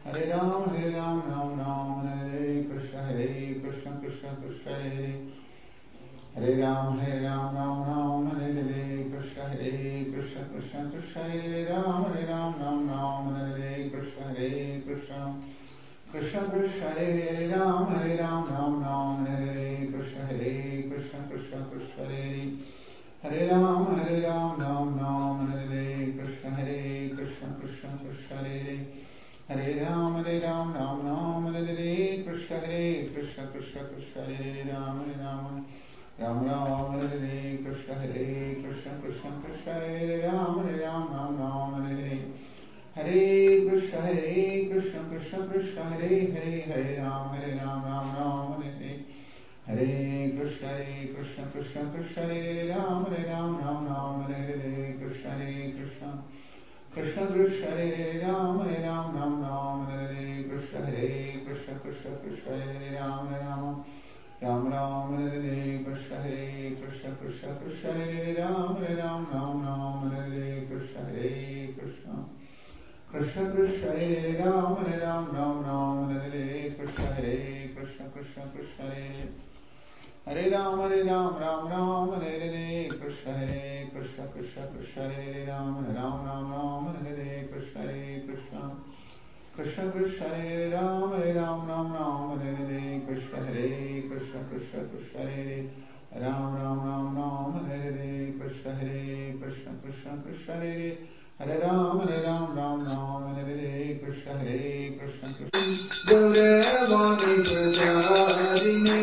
Hare Ram, Ram Ram, Hare Krishna, Krishna Krishna, Hare Ram, Ram Ram, Hare Krishna, Krishna Krishna, Hare Ram, Ram Ram, Hare Krishna, Krishna Krishna, Hare Ram, Ram Ram, Hare Krishna, Krishna Krishna, Hare Ram, Ram Ram, Hare Krishna, Krishna Krishna, Hare Ram, Ram Ram, Hare Krishna, Krishna Krishna, Hare Ram, Ram Ram, Hare Krishna, Krishna Krishna, Hare Ram, Ram Ram, Hare Krishna, Krishna Krishna, Hare Hare Ram, Ram Ram, Hare Krishna, Krishna Krishna, Hare Ram, Ram Ram, Hare Krishna, Krishna Krishna Krishna, Hare Ram, Ram Ram, Hare Krishna, Krishna Krishna, Hare Ram, Ram Ram, Hare Krishna, Krishna Krishna, Hare Ram, Ram Ram, Hare Krishna, Krishna Krishna Krishna, Hare Ram, Ram Ram, Hare Krishna, Krishna Krishna, Hare Ram, Ram Ram, Hare Krishna, Krishna Krishna, Hare Ram, Ram Ram, Hare Krishna, Krishna Krishna Krishna, Hare Ram, Ram Ram, Hare Krishna, Krishna Krishna, Hare Ram Ram, Hare Krishna, Krishna Krishna, Hare Ram, Ram Ram, Hare Krishna, Krishna Krishna. Devani Pracharini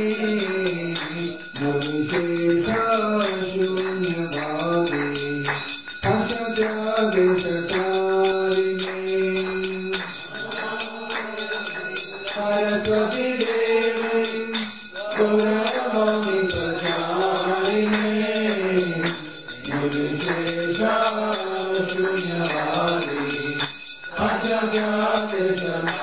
Navishesha Shunyavadi Ashatyadeshatarini Saraswati Devi Devani Pracharini Navishesha Shunyavadi Ashatyadeshatarini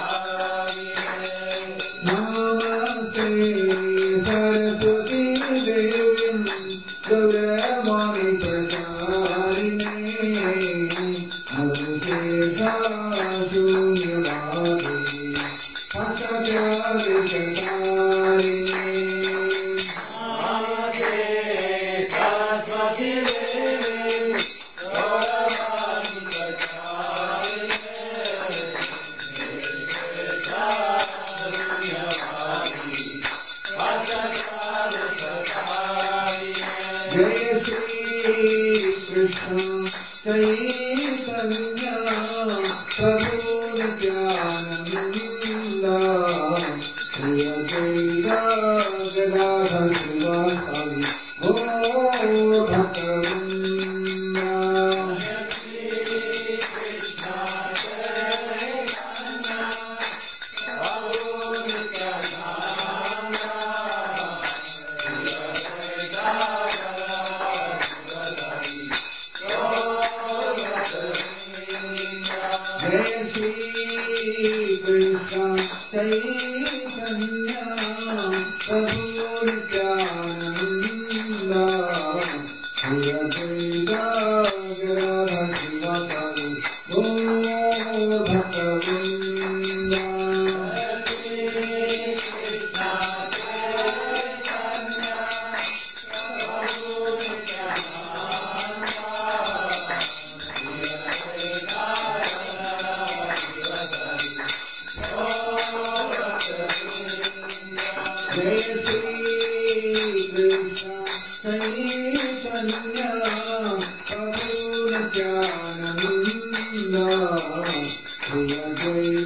Jai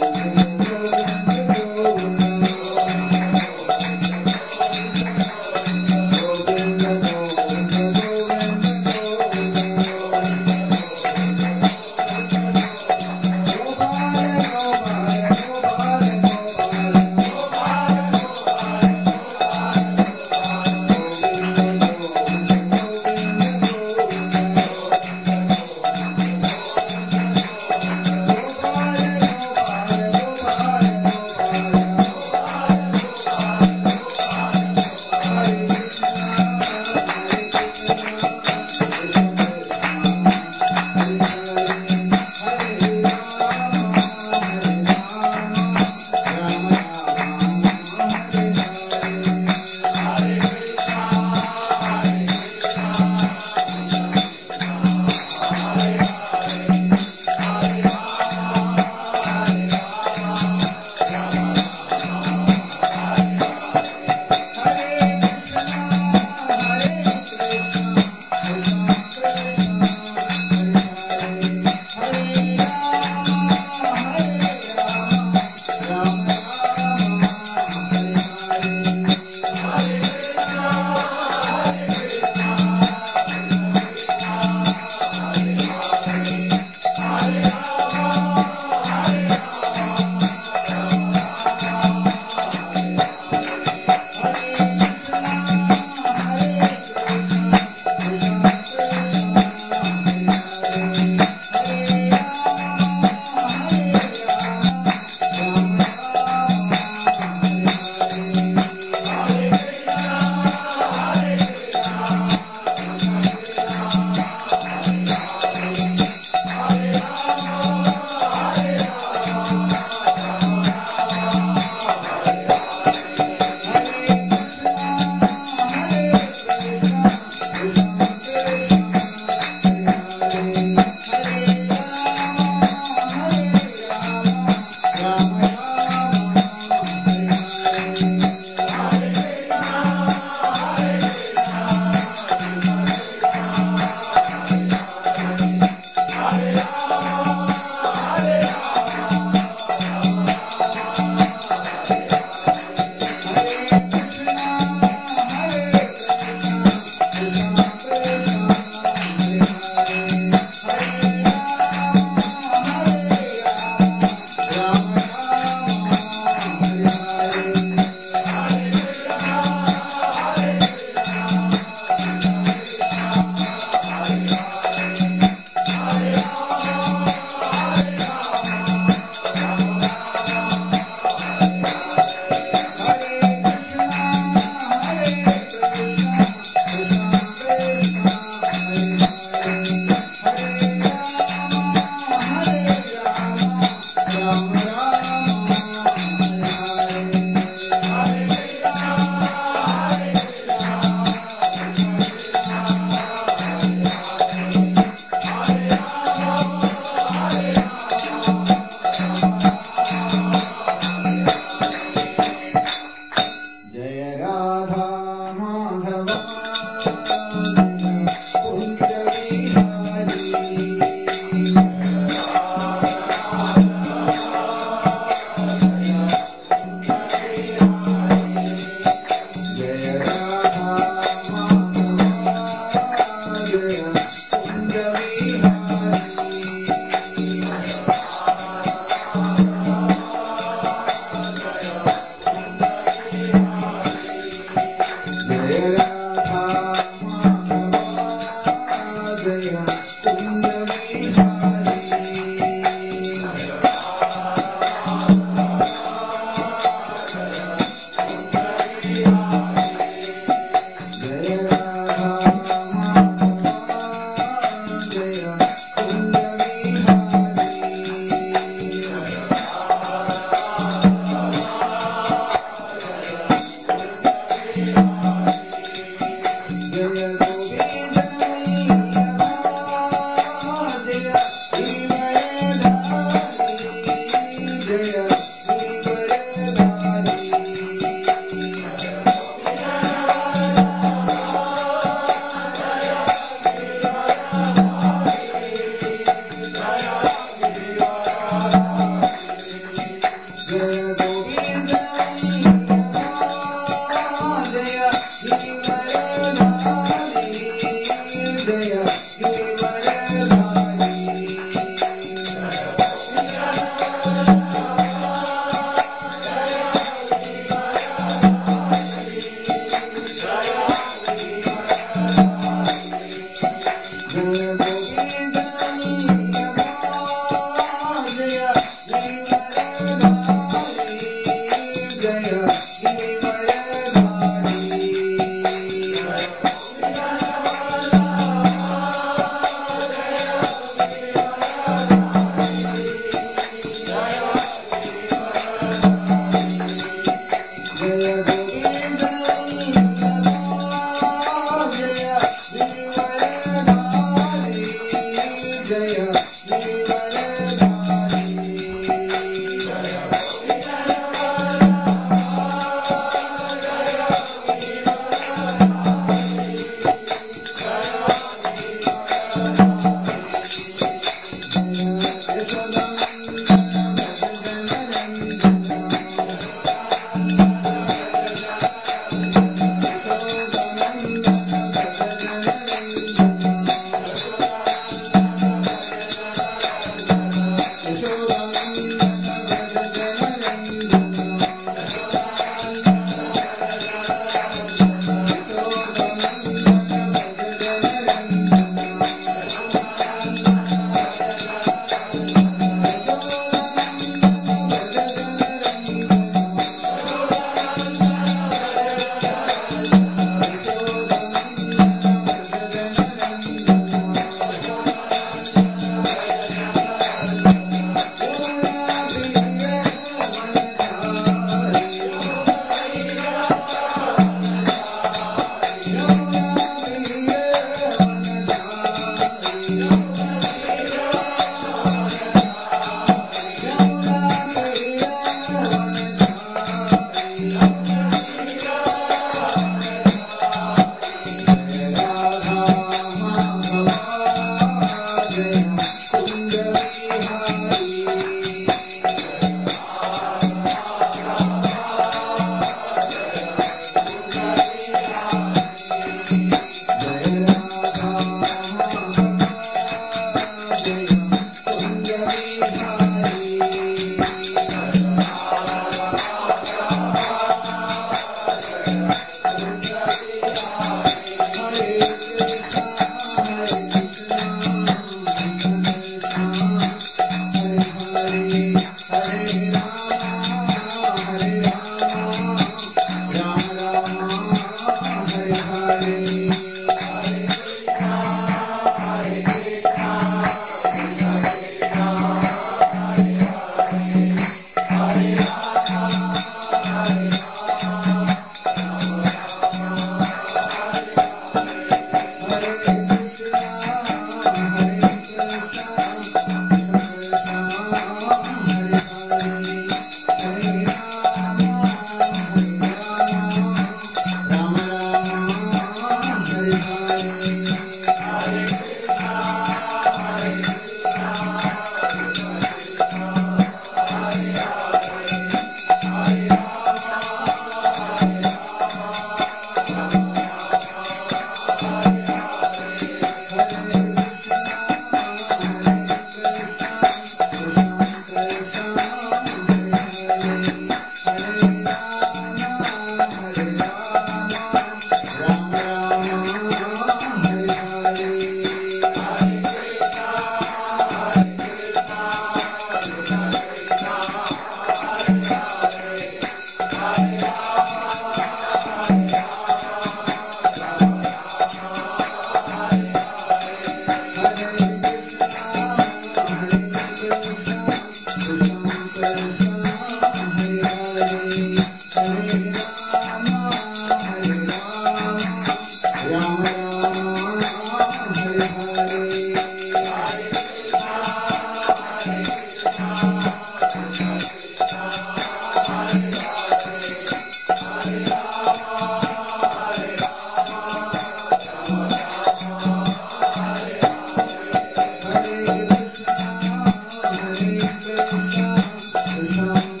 Hare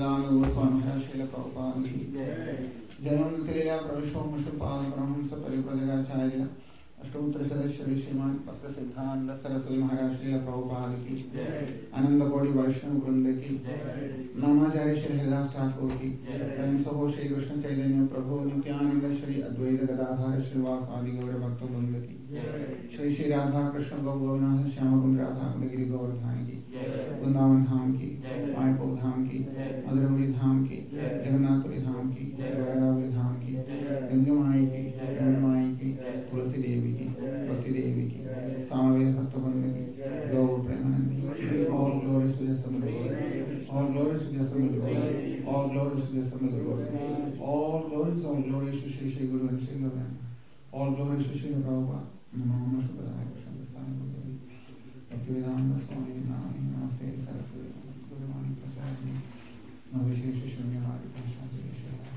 Bhaktivedanta Goswami महाराज श्रील प्रभुपाद की जन्मतिलया प्रविष्टों मुष्टपाल परमहंस परिव्राजकाचार्य अष्टोत्तर सदस्य श्रीमान भक्त सिद्धांत सरस्वती महाराज श्रील प्रभुपाद की आनंद कोटि वैष्णव वृंद की नामाचार्य श्री हरिदास ठाकुर की प्रेम सहो श्री कृष्ण चैतन्य प्रभु नित्यानंद श्री अद्वैत गदाधर श्रीवासादि गौर भक्त वृंद की श्री श्री राधा कृष्ण गौरनाथ श्याम कुंज राधा गिरि गोवर्धन की वृंदावन धाम की मायापुर धाम की मधुरपुरी धाम की जगन्नाथपुरी धाम की द्वारकापुरी धाम की गंगमाई की यमुनामाई की तुलसी देवी की भक्ति देवी की सामवेद भक्तवृंद की गौ प्रेमानंद की all glories to the Summit Lord, all glories to the Summit Lord, all glories to the Summit Lord, all glories to Shri Shri Guru and Shri Govinda, all glories to Shri Prabhupada. Namo Namaste Krishna Prasthana Bhagavati Bhaktivedanta Swami Nami Namaste Saraswati Guruvani Prasadi Navishesha Shunyamadi Prasadi Vishaya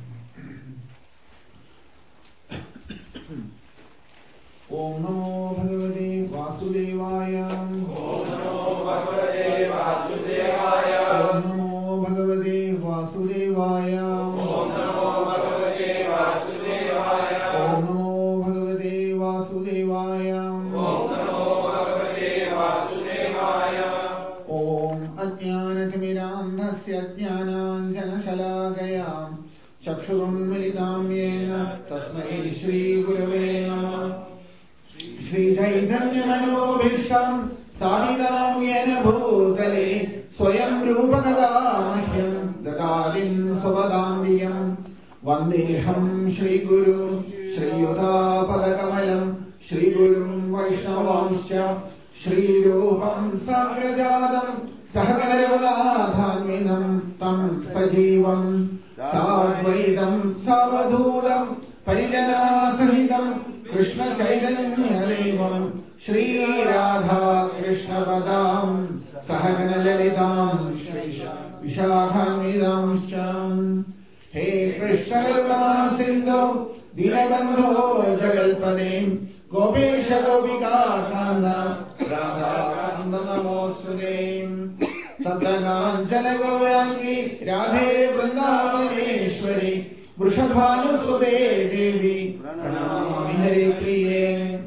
Om Namo Bhagavate Vasudevaya Om Namo Bhagavate Vasudevaya Om Namo Bhagavate Vasudevaya Om Namo Bhagavate Vasudevaya Om Namo Bhagavate Vasudevaya Om Namo Bhagavate Vasudevaya Om Ajnanathmirandhasya Jnananjanashalakaya Chakshurunmilitam yena Tasmai Shri Gurave Namah Shri Chaitanya Manobhishtam Savitam yena bhutale Swayam Rupakadamahyam Dadadim Svabadandiyam Vandeham Shri Guru Shri Yudhapadakamalam Shri Gurum Vaishnavamscha Shri Rupam Sagrajadam Sahaganaravadhanvinam Tam Sajivam Sadvaitam Savadhuram Parijana Sahitam Krishna Chaitanya Devam Shri Radha Krishna Padam Sahagana Lalitam Shri Vishakhanidam Sham He Krishna Karuna Sindhu Dinabandho Jagalpadem Gopesha Gopika Kanda Radha Kanda Namostudem Taptaganchana Gaurangi Radhe Vrindavaneshwari Vrishabhanusute Devi Pranamami Hari Priye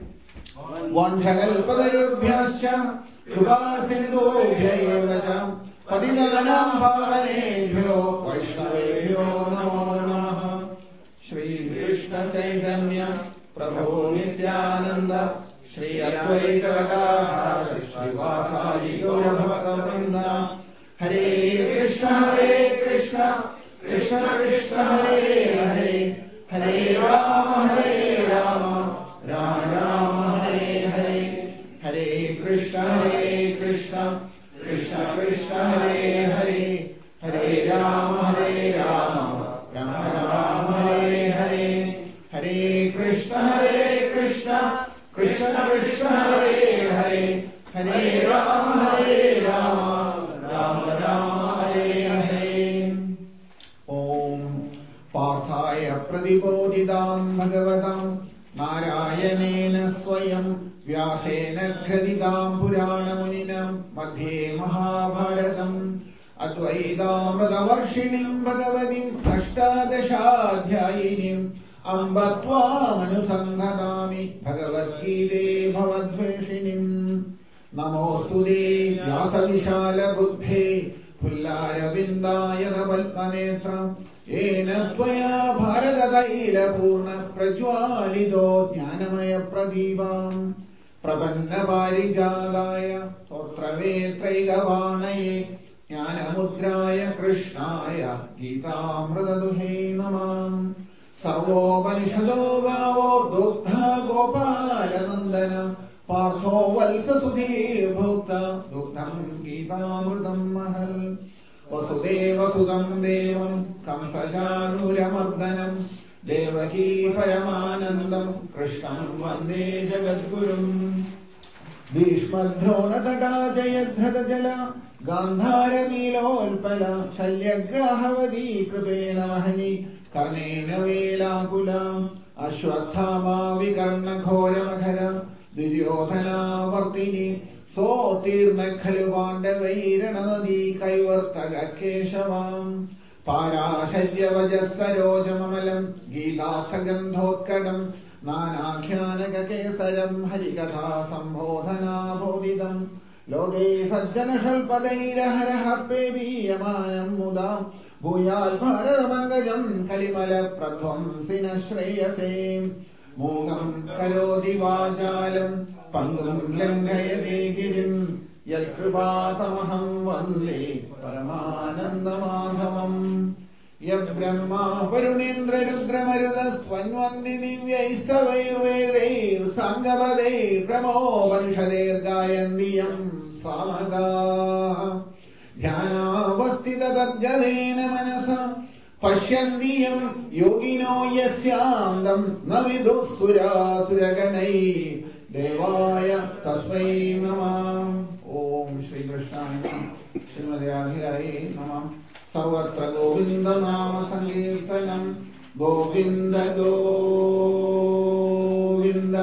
Vanchakalpatarubhyascha Krupa Sindhubhya evacha Patitanam Pavanebhyo Vaishnavebhyo Namo Namaha Shri Krishna Chaitanya Prabhu Nityananda Shri Advaita Gadadhara Shri Vasadi Gaura Bhakta Vrinda Hare Krishna Krishna Krishna Hare Hare Hare Rama Rama Rama Hare Hare Hare Krishna Krishna Krishna Hare Hare Hare Rama Rama Rama Hare Hare Hare Krishna Krishna Hare Hare Hare Rama Rama Hare Hare Om Parthaya Pradipodidam Bhagavatam Narayanena Swayam Vyasena Kradidam Purana Muninam Madhye Mahabharatam Advaitamritavarshinim Bhagavatim Ashtadashadhyayinim Ambatvam-anusandhanami Bhagavad-gite Bhavadveshinim Namostude Vyasa-vishala buddhe Pullara-vindayana Balpanetra Yena tvaya Bharatataila-purna Prajwalido Jnanamaya Pradibam Prapanna-parijadaya Totravetraigavanaya Jnanamudraya Krishnaya Gita-amritaduhe Namam Sarvopanishado gavo dukkha gopalanandana Partho valsa sudhir bhukta dukkham Gita-amritam mahal Vasudeva sudam devam kamsajanuramardanam Devaki paramanandam Krishnam vande jagadgurum Bhishmadronataka jayadhrata jala Gandhara nilolpala Shalyagrahavathi kripena mahani Karnena velakulam Ashwathama vikarna ghora makhara Duryodhana vartini Sotirna khalu vandavairana nadi kaivartaga keshavam പാരാശര്യവജസ്സരോജമമലം ഗീതാർത്ഥഗന്ധോത്കടം നാനാഖ്യാനകേസരം ഹരികഥാ സംബോധനാബോധിതം ലോകേ സജ്ജനഷൽപദൈരഹരഃ പേബീയമാനം മുദാ ഭൂയാൽ ഭാരതമംഗജം കലിമല പ്രധ്വംസിന ശ്രേയസേ മൂകം കരോതി വാചാലം പങ്കും ലംഘയതേ ഗിരിം യൽകൃപാതമഹം വന്ദേ പരമാനന്ദമാധവം യബ്രഹ്മാ വരുണേന്ദ്രരുദ്രമരുതസ്ത്വന്വന്തി ദിവ്യൈസ്തവൈർവേദൈർ സാംഗപദൈർ ക്രമോപനിഷदैर्गायन्ति സാമഗാ ധ്യാനാവസ്ഥിതതദ്ഗതേന മനസാ പശ്യन्ति യോഗിനോ യസ്യാന്തം ന വിദുഃസുരാസുരഗണൈ ദേവായ തസ്മൈ നമഃ. ഓം ശ്രീകൃഷ്ണായ നമഃ. ശ്രീമദേ രാധികായേ നമഃ. സർവത്ര ഗോവിന്ദനാമ സങ്കീർത്തനം Govinda Govinda.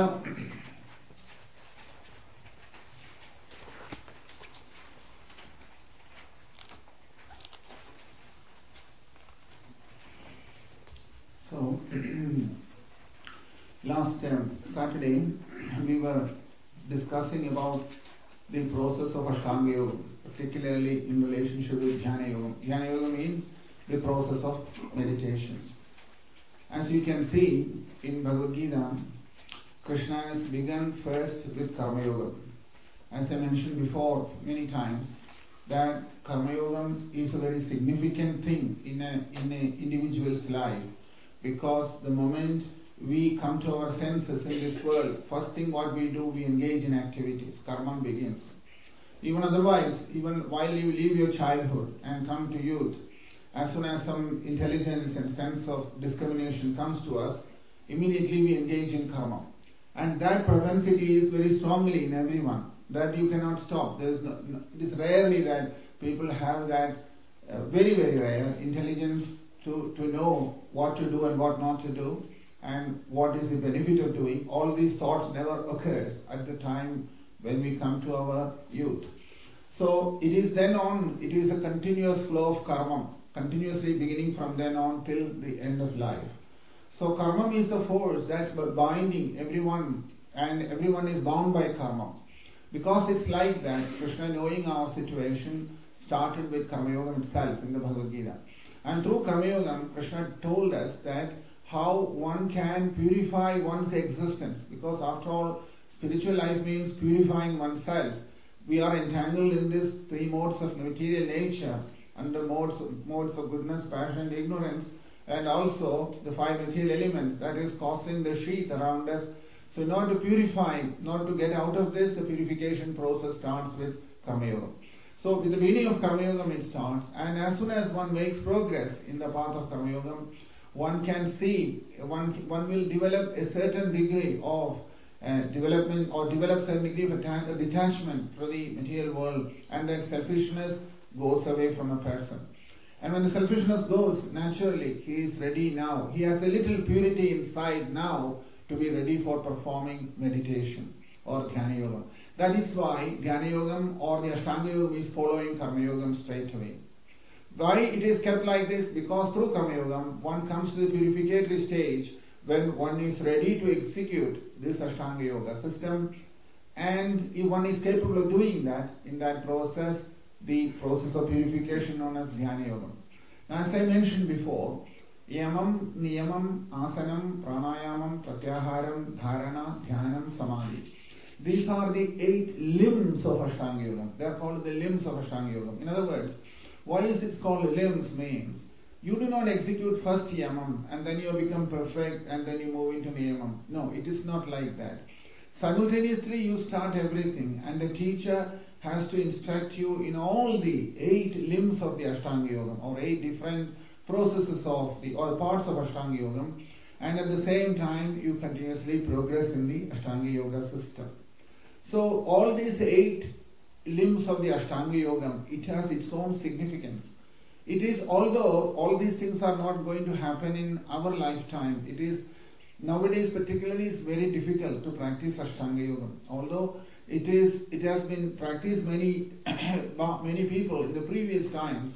So, last Saturday we were discussing about the process of Ashtanga Yoga, particularly in relationship with Jnana Yoga. Jnana Yoga means the process of meditation. As you can see in Bhagavad Gita, Krishna has begun first with Karma Yoga. As I mentioned before many times, that Karma Yoga is a very significant thing in an individual's life, because the moment we come to our senses in this world, first thing what we do, we engage in activities. Karma begins. Even otherwise, even while you leave your childhood and come to youth, as soon as some intelligence and sense of discrimination comes to us, immediately we engage in karma. And that propensity is very strongly in everyone, that you cannot stop. It is rarely that people have that very, very rare intelligence to know what to do and what not to do, and what is the benefit of doing. All these thoughts never occurs at the time when we come to our youth. So it is then on, it is a continuous flow of karma, continuously beginning from then on till the end of life. So karma is the force that's binding everyone, and everyone is bound by karma. Because it's like that, Krishna, knowing our situation, started with Karma Yoga itself in the Bhagavad Gita. And through Karma Yoga, Krishna told us that how one can purify one's existence. Because after all, spiritual life means purifying oneself. We are entangled in these three modes of material nature, under modes of goodness, passion, and ignorance, and also the five material elements that is causing the sheath around us. So in order to purify, not to get out of this, the purification process starts with Karma Yoga. So with the beginning of Karma Yoga it starts, and as soon as one makes progress in the path of Karma Yoga, one can see, one will develop a certain degree of development, or develop certain degree of detachment from the material world, and that selfishness goes away from a person. And when the selfishness goes, naturally he is ready now. He has a little purity inside now to be ready for performing meditation or Dhyana Yoga. That is why Dhyana Yoga or the Ashtanga Yoga is following Karma Yoga straight away. Why it is kept like this? Because through Karma Yoga, one comes to the purificatory stage when one is ready to execute this Ashtanga Yoga system, and if one is capable of doing that, in that process, the process of purification known as Dhyana Yoga. Now, as I mentioned before, Yamam, Niyamam, Asanam, Pranayamam, Pratyaharam, Dharana, Dhyanam, Samadhi. These are the 8 limbs of Ashtanga Yoga. They are called the limbs of Ashtanga Yoga. In other words, why is it called limbs means, you do not execute first Yamam and then you become perfect and then you move into Niyamam. No, it is not like that. Simultaneously you start everything, and the teacher has to instruct you in all the 8 limbs of the Ashtanga Yoga, or 8 different processes of the, or parts of Ashtanga Yoga, and at the same time you continuously progress in the Ashtanga Yoga system. So all these 8 limbs of the Ashtanga Yoga, it has its own significance. It is, although all these things are not going to happen in our lifetime, it is nowadays particularly it's very difficult to practice Ashtanga Yoga. Although it has been practiced many people in the previous times,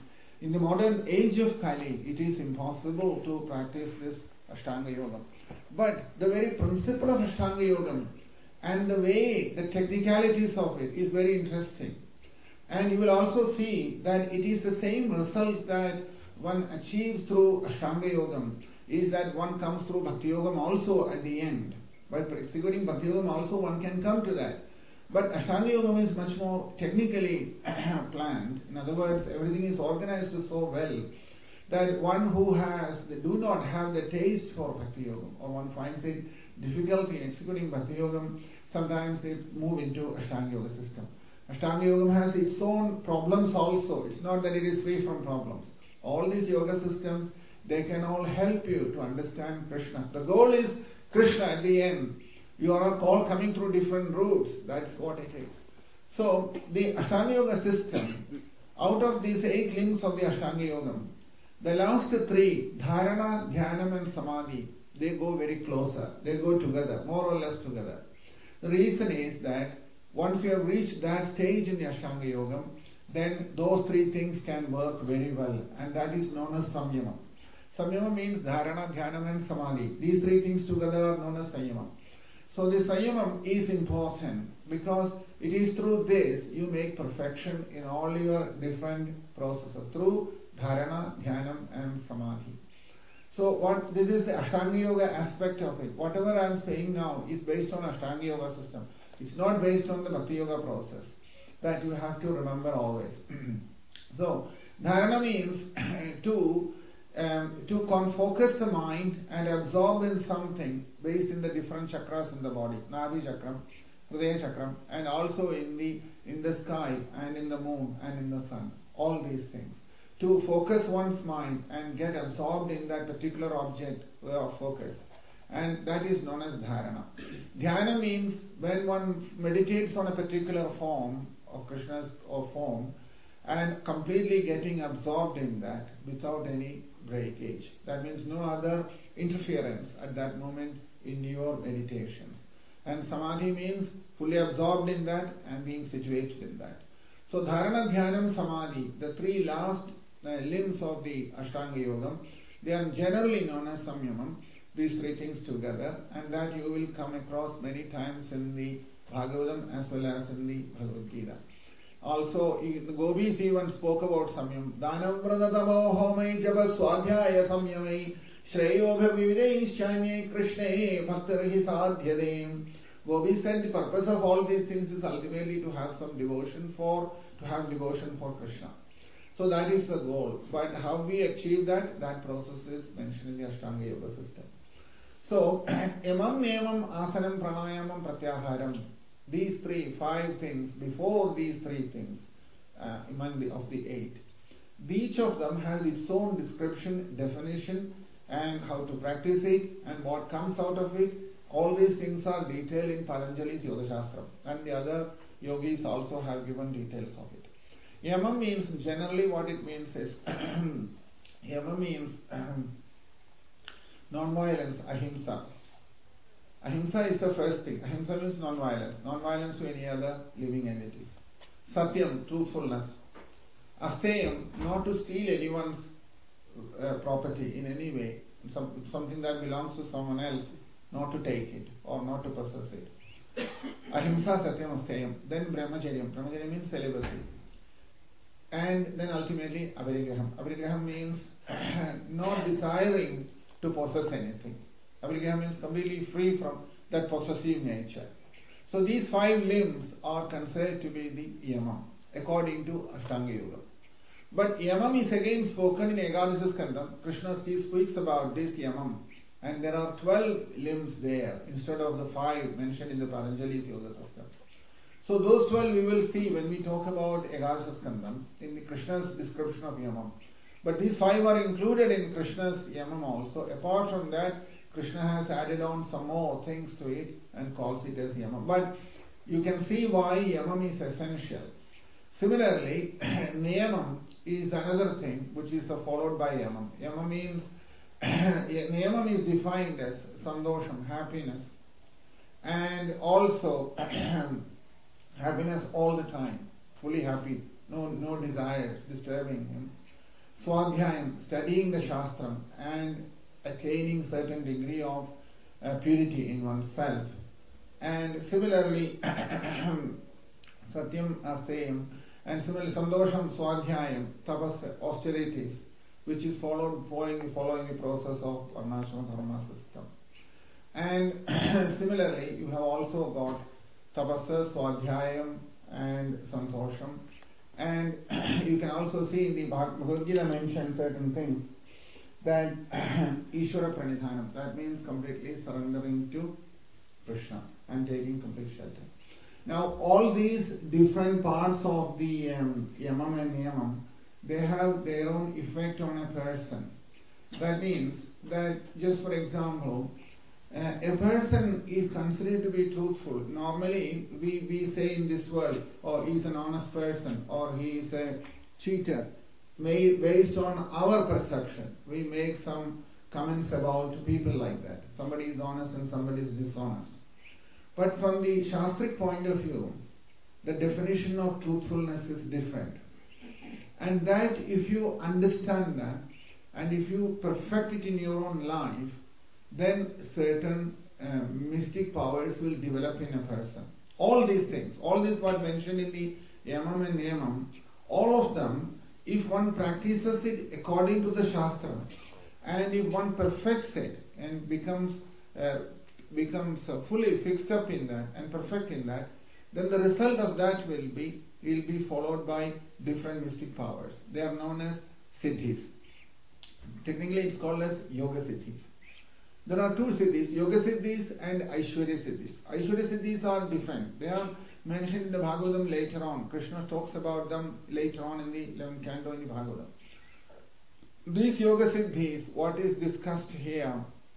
In the modern age of Kali, it is impossible to practice this Ashtanga Yoga. But the very principle of Ashtanga Yoga and the way, the technicalities of it is very interesting. And you will also see that it is the same results that one achieves through Ashtanga Yoga, is that one comes through Bhakti Yoga also at the end. By executing Bhakti Yoga also one can come to that. But Ashtanga Yoga is much more technically planned. In other words, everything is organized so well that one who do not have the taste for Bhakti Yoga, or one finds it difficult in executing Bhakti Yoga, sometimes they move into Ashtanga Yoga system. Ashtanga Yoga has its own problems also. It's not that it is free from problems. All these yoga systems, they can all help you to understand Krishna. The goal is Krishna at the end. You are all coming through different routes. That's what it is. So the Ashtanga Yoga system, out of these 8 limbs of the Ashtanga Yoga, the last 3, Dharana, Dhyanam and Samadhi, they go very closer. They go together, more or less together. The reason is that once you have reached that stage in the Ashtanga Yoga, then those 3 things can work very well, and that is known as Samyama. Samyama means Dharana, Dhyanam and Samadhi. These 3 things together are known as Samyama. So the Samyama is important because it is through this you make perfection in all your different processes, through Dharana, Dhyanam and Samadhi. So this is the Ashtanga Yoga aspect of it. Whatever I am saying now is based on Ashtanga Yoga system. It's not based on the Bhakti Yoga process. That you have to remember always. So, Dharana means to focus the mind and absorb in something based in the different chakras in the body. Nadhi chakram, Hridaya chakram, and also in the sky and in the moon and in the sun. All these things. To focus one's mind and get absorbed in that particular object of focus. And that is known as dharana. Dhyana means when one meditates on a particular form of Krishna's form and completely getting absorbed in that without any breakage. That means no other interference at that moment in your meditations. And samadhi means fully absorbed in that and being situated in that. So dharana, dhyanam, samadhi, the 3 last limbs of the Ashtanga Yoga, they are generally known as samyamam. These 3 things together, and that you will come across many times in the Bhagavatam as well as in the Bhagavad Gita. Also, the Gopis even spoke about samyam. Danam pranatamo homai japa swadhyaya samyamai shreyobha vividai shanyai krishne bhaktarhi sadhyadem. Gopis said the purpose of all these things is ultimately to have some devotion for Krishna. So that is the goal. But how we achieve that process is mentioned in the Ashtanga Yoga system. So, Yamam, Niyamam, Asanam, Pranayamam, Pratyaharam, these 5 things, before these 3 things, of the 8, each of them has its own description, definition, and how to practice it, and what comes out of it. All these things are detailed in Patanjali's Yoga Shastra, and the other yogis also have given details of it. Yamam means, generally what it means is, Yama means non-violence, ahimsa. Ahimsa is the first thing. Ahimsa means non-violence. Non-violence to any other living entities. Satyam, truthfulness. Asteyam, not to steal anyone's property in any way. Something that belongs to someone else, not to take it or not to possess it. Ahimsa, Satyam, Asteyam. Then Brahmacharyam. Brahmacharyam means celibacy. And then ultimately Aparigraham. Aparigraham means not desiring to possess anything. Aparigraham means completely free from that possessive nature. So these 5 limbs are considered to be the yamam according to Ashtanga Yoga. But yamam is again spoken in Ekadasha Skandam. Krishna speaks about this yamam, and there are 12 limbs there instead of the 5 mentioned in the Patanjali's Yoga system. So those 12 we will see when we talk about Ekadasha Skandam in the Krishna's description of yamam. But these 5 are included in Krishna's yamam also. Apart from that, Krishna has added on some more things to it and calls it as yamam. But you can see why yamam is essential. Similarly, niyamam is another thing which is followed by yamam. Yamam means, niyamam is defined as sandosham, happiness, and also happiness all the time, fully happy, no desires disturbing him. Swadhyayam, studying the Shastram and attaining certain degree of purity in oneself. And similarly, Satyam Asteyam, and similarly Sandosham Swadhyayam, Tapas, austerities, which is following the process of Varnashram Dharma system. And similarly, you have also got Tapasa, Swadhyayam and Santosham. And you can also see in the Bhagavad Gita mention certain things that Ishvara Pranidhanam, that means completely surrendering to Krishna and taking complete shelter. Now, all these different parts of the Yamam and Niyamam, they have their own effect on a person. That means that, just for example, a person is considered to be truthful. Normally, we say in this world, oh, he's an honest person, or he is a cheater. Based on our perception, we make some comments about people like that. Somebody is honest and somebody is dishonest. But from the Shastric point of view, the definition of truthfulness is different. And that if you understand that, and if you perfect it in your own life, then certain mystic powers will develop in a person. All these things, all this what mentioned in the Yamam and Niyamam, all of them, if one practices it according to the Shastra, and if one perfects it and becomes fully fixed up in that and perfect in that, then the result of that will be followed by different mystic powers. They are known as siddhis. Technically it's called as yoga siddhis. There are two siddhis, yoga siddhis and Aishwarya siddhis. Aishwarya siddhis are different. They are mentioned in the Bhagavatam later on. Krishna talks about them later on in the 11th canto in the Bhagavatam. These yoga siddhis, what is discussed here,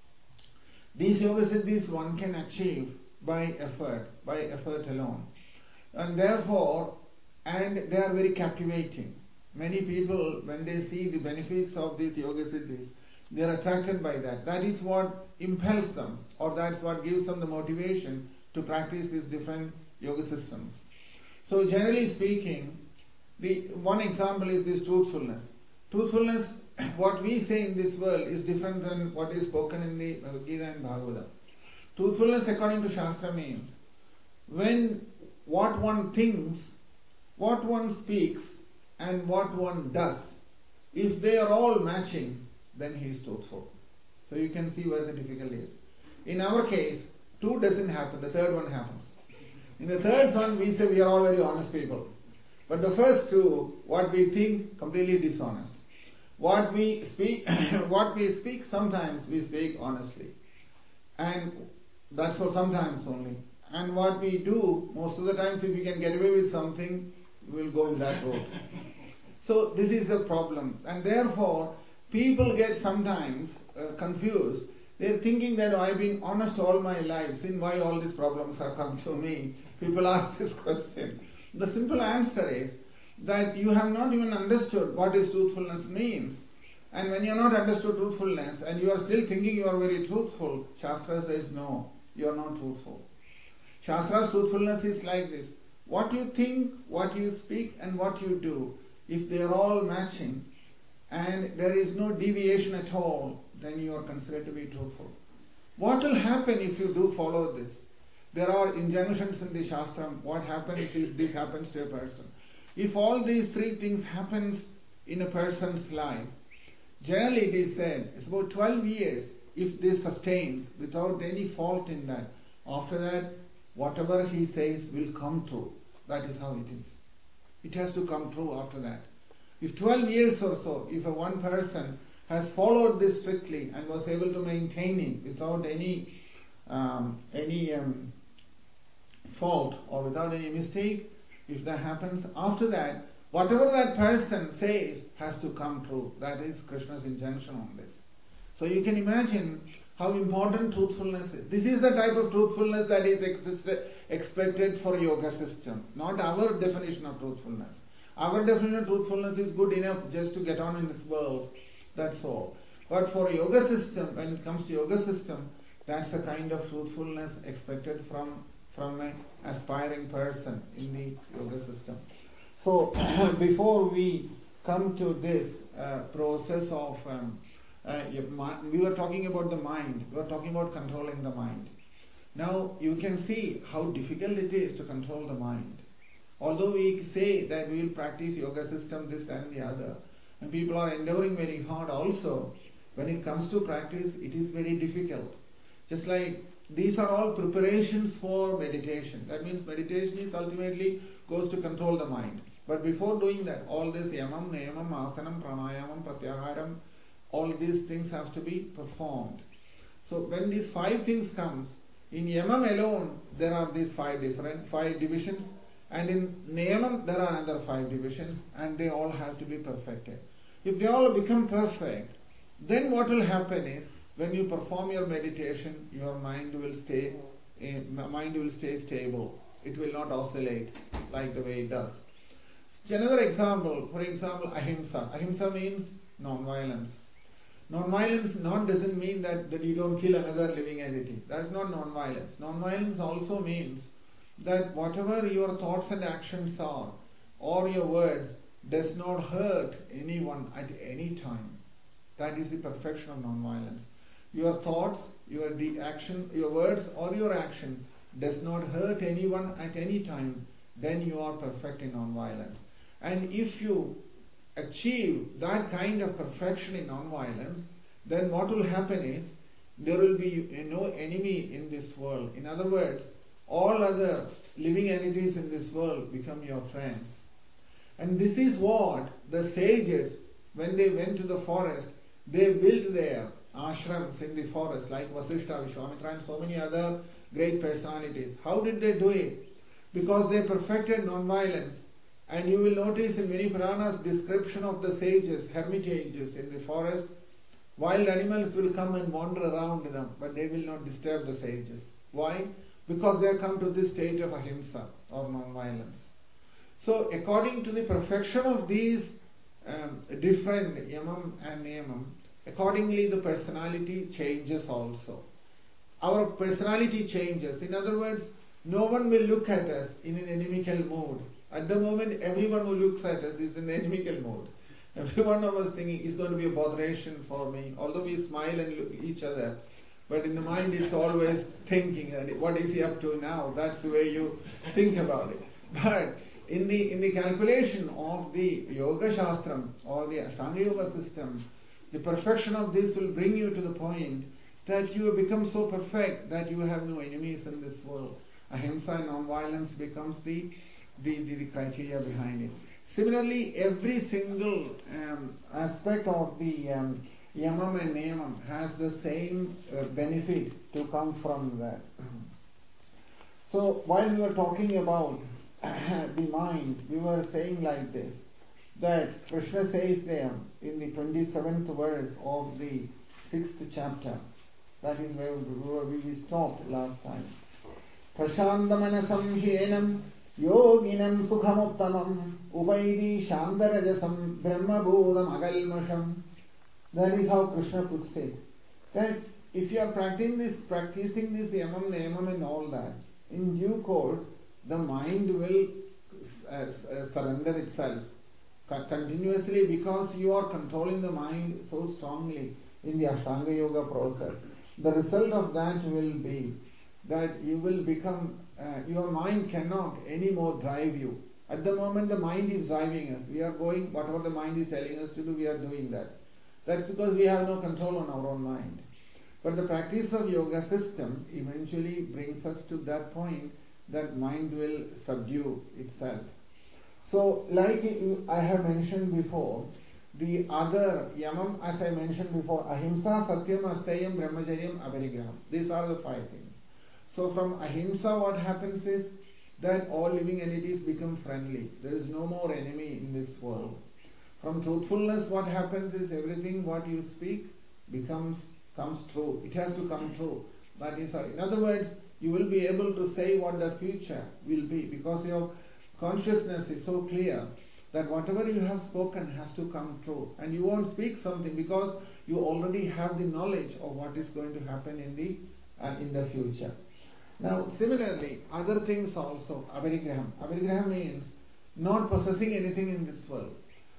these yoga siddhis one can achieve by effort alone. And therefore, and they are very captivating. Many people, when they see the benefits of these yoga siddhis, they are attracted by that. That is what impels them, or that's what gives them the motivation to practice these different yoga systems. So generally speaking, the one example is this truthfulness. Truthfulness, what we say in this world is different than what is spoken in the Bhagavad Gita and Bhagavatam. Truthfulness according to Shastra means when what one thinks, what one speaks and what one does, if they are all matching, then he is truthful. So you can see where the difficulty is. In our case, two doesn't happen, the third one happens. In the third one, we say we are all very honest people. But the first two, what we think, completely dishonest. What we speak, sometimes we speak honestly. And that's for sometimes only. And what we do, most of the times if we can get away with something, we will go in that road. So this is the problem. And therefore, people get sometimes confused. They're thinking that I've been honest all my life, then why all these problems have come to me? People ask this question. The simple answer is that you have not even understood what is truthfulness means. And when you have not understood truthfulness and you are still thinking you are very truthful, Shastra says no, you are not truthful. Shastra's truthfulness is like this. What you think, what you speak and what you do, if they are all matching and there is no deviation at all, then you are considered to be truthful. What will happen if you do follow this? There are injunctions in the Shastra. What happens if this happens to a person? If all these three things happens in a person's life, generally it is said, it's about 12 years if this sustains without any fault in that. After that, whatever he says will come true. That is how it is. It has to come true after that. If 12 years or so, if a one person has followed this strictly and was able to maintain it without any fault or without any mistake, if that happens, after that, whatever that person says has to come true. That is Krishna's injunction on this. So you can imagine how important truthfulness is. This is the type of truthfulness that is expected for yoga system, not our definition of truthfulness. Our definition of truthfulness is good enough just to get on in this world, that's all. But for yoga system, when it comes to yoga system, that's the kind of truthfulness expected from an aspiring person in the yoga system. So before we come to this process of, we were talking about the mind, we were talking about controlling the mind. Now you can see how difficult it is to control the mind. Although we say that we will practice yoga system, this, that and the other, and people are endeavoring very hard also, when it comes to practice, it is very difficult. Just like these are all preparations for meditation. That means meditation is ultimately goes to control the mind. But before doing that, all this yamam, niyamam, asanam, pranayamam, pratyaharam, all these things have to be performed. So when these 5 things comes, in yamam alone there are these 5 divisions, and in niyamam there are another 5 divisions, and they all have to be perfected. If they all become perfect, then what will happen is, when you perform your meditation, your mind will stay stable. It will not oscillate like the way it does. Another example, for example, ahimsa. Ahimsa means non-violence. Non-violence doesn't mean that you don't kill another living entity. That's not non-violence. Non-violence also means that whatever your thoughts and actions are, or your words, does not hurt anyone at any time. That is the perfection of non-violence. Your thoughts, your words or your action does not hurt anyone at any time, then you are perfect in non-violence. And if you achieve that kind of perfection in non-violence, then what will happen is, there will be no enemy in this world. In other words, all other living entities in this world become your friends. And this is what the sages, when they went to the forest, they built their ashrams in the forest, like Vasishtha, Vishwamitra and so many other great personalities. How did they do it? Because they perfected non-violence. And you will notice in many Puranas description of the sages, hermitages in the forest, wild animals will come and wander around them, but they will not disturb the sages. Why? Because they have come to this state of ahimsa or non-violence. So according to the perfection of these different yamam and niyamam, accordingly the personality changes also. Our personality changes. In other words, no one will look at us in an inimical mood. At the moment, everyone who looks at us is in an inimical mood. Every one of us thinking it's going to be a botheration for me. Although we smile and look at each other, but in the mind it's always thinking, what is he up to now? That's the way you think about it. But in the calculation of the Yoga Shastram or the Ashtanga Yoga system, the perfection of this will bring you to the point that you have become so perfect that you have no enemies in this world. Ahimsa and non-violence becomes the criteria behind it. Similarly, every single aspect of the yamam and niyamam has the same benefit to come from that. So while we were talking about the mind, we were saying like this, that Krishna says there in the 27th verse of the 6th chapter, that is where we stopped last time. Prashantamanasam hyenam yoginam sukhamuttamam upaidi shantarajasam brahmabodham agalmasham. That is how Krishna puts it. That if you are practicing this yamam, niyamam and all that, in due course, the mind will surrender itself continuously, because you are controlling the mind so strongly in the Ashtanga Yoga process. The result of that will be that you will become, your mind cannot anymore drive you. At the moment the mind is driving us. We are going, whatever the mind is telling us to do, we are doing that. That's because we have no control on our own mind. But the practice of yoga system eventually brings us to that point that mind will subdue itself. So like I have mentioned before, the other yamam, as I mentioned before, ahimsa, satyam, asteyam, brahmacharyam, aparigraham. These are the 5 things. So from ahimsa what happens is that all living entities become friendly. There is no more enemy in this world. From truthfulness what happens is everything what you speak comes true. It has to come true. That is how. In other words, you will be able to say what the future will be, because your consciousness is so clear that whatever you have spoken has to come true. And you won't speak something because you already have the knowledge of what is going to happen in the future. Now similarly, other things also, aparigraham. Aparigraham means not possessing anything in this world.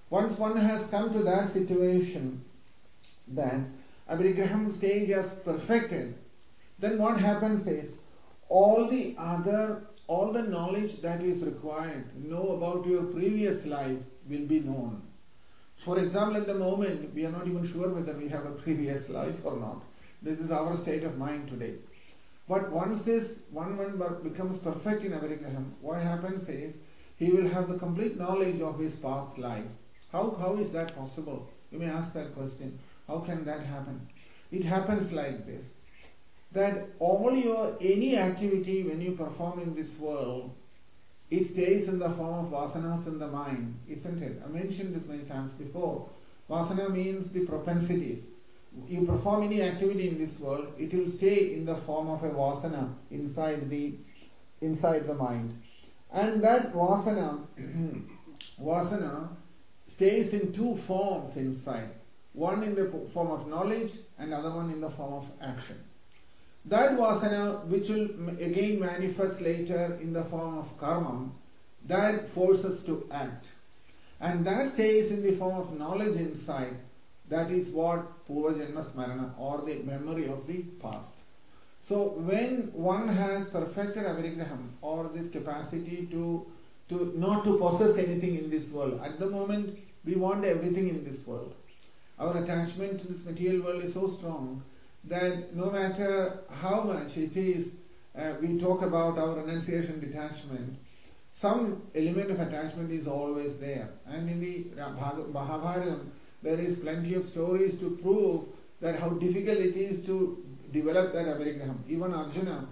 Once one has come to that situation that Abhirigraham stage is perfected, then what happens is all the knowledge that is required to know about your previous life will be known. For example, at the moment, we are not even sure whether we have a previous life or not. This is our state of mind today. But once this one becomes perfect in Abhirigraham, what happens is he will have the complete knowledge of his past life. How is that possible? You may ask that question. How can that happen? It happens like this. That any activity when you perform in this world, it stays in the form of vasanas in the mind, isn't it? I mentioned this many times before. Vasana means the propensities. You perform any activity in this world, it will stay in the form of a vasana inside the mind. And that vasana stays in two forms inside. One in the form of knowledge and other one in the form of action. That vasana, which will again manifest later in the form of karma, that forces to act. And that stays in the form of knowledge inside. That is what Purva Janma Smarana, or the memory of the past. So when one has perfected Abhirigraham, or this capacity to not to possess anything in this world. At the moment, we want everything in this world. Our attachment to this material world is so strong that no matter how much it is, we talk about our renunciation detachment, some element of attachment is always there. And in the Mahabharata, there is plenty of stories to prove that how difficult it is to develop that Abhirigraham. Even Arjuna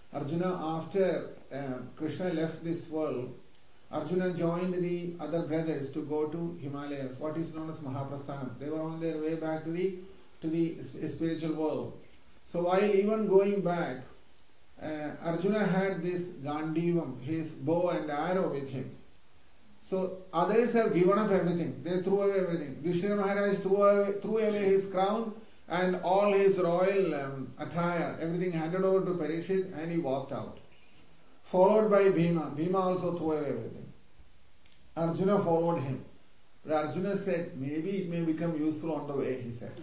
after Krishna left this world, Arjuna joined the other brothers to go to Himalayas, what is known as Mahaprasthanam. They were on their way back to the spiritual world. So while even going back, Arjuna had this Gandivam, his bow and arrow with him. So others have given up everything. They threw away everything. Yudhishthira Maharaj threw away his crown and all his royal attire, everything handed over to Parikshit, and he walked out. Followed by Bhima. Bhima also threw away everything. Arjuna followed him. But Arjuna said, maybe it may become useful on the way, he said.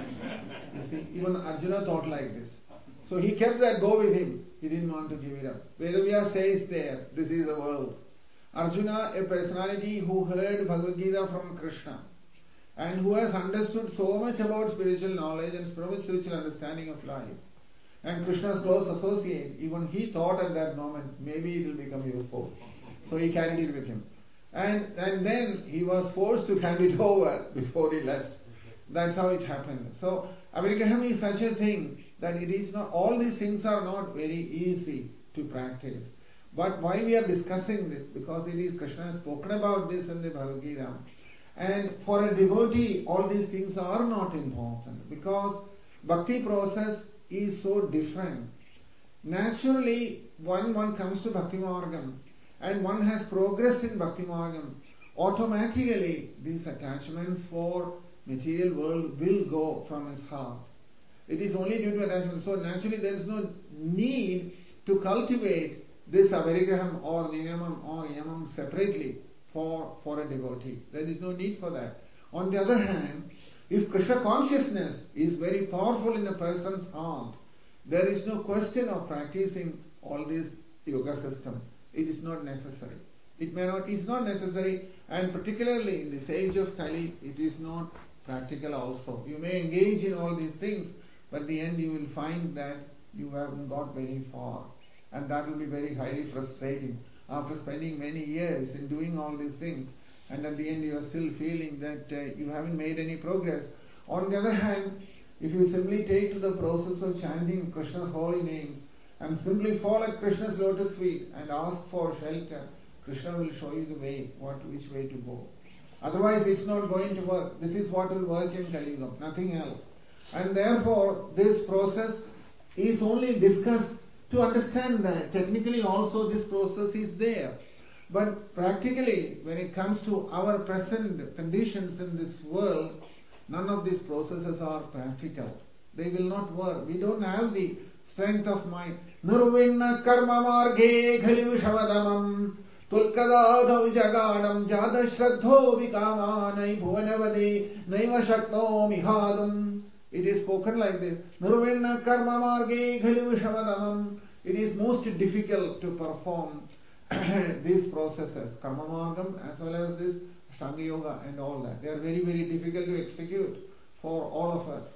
You see, even Arjuna thought like this. So he kept that bow with him. He didn't want to give it up. Vedavyas says there, this is the world. Arjuna, a personality who heard Bhagavad Gita from Krishna and who has understood so much about spiritual knowledge and so much spiritual understanding of life, and Krishna's close associate, even he thought at that moment, maybe it will become useful. So he carried it with him. And then he was forced to hand it over before he left. That's how it happened. So Abhirigraham is such a thing that it is not, all these things are not very easy to practice. But why we are discussing this? Because it is Krishna has spoken about this in the Bhagavad Gita. And for a devotee, all these things are not important because bhakti process is so different. Naturally, when one comes to Bhakti Margam and one has progressed in Bhakti Margam, automatically these attachments for material world will go from his heart. It is only due to attachment. So naturally there is no need to cultivate this Abhirigraham or Niyamam or Yamam separately for a devotee. There is no need for that. On the other hand, if Krishna consciousness is very powerful in a person's heart, there is no question of practicing all this yoga system. It is not necessary. It's not necessary, and particularly in this age of Kali, it is not practical also. You may engage in all these things, but at the end you will find that you haven't got very far. And that will be very highly frustrating. After spending many years in doing all these things, and at the end you are still feeling that you haven't made any progress. On the other hand, if you simply take to the process of chanting Krishna's holy names and simply fall at Krishna's lotus feet and ask for shelter, Krishna will show you the way, which way to go. Otherwise it's not going to work. This is what will work in Kali Yuga, nothing else. And therefore this process is only discussed to understand that technically also this process is there. But practically, when it comes to our present conditions in this world, none of these processes are practical. They will not work. We don't have the strength of mind. Nirvinna karma marge khali vishavadamam Tulkadadhav jagadam jada shraddho vikamanai bhuvanavade naiva shakno mihadam. It is spoken like this. Nirvinna karma marge khali vishamadamam. It is most difficult to perform these processes, karma margam as well as this Ashtanga yoga and all that. They are very, very difficult to execute for all of us.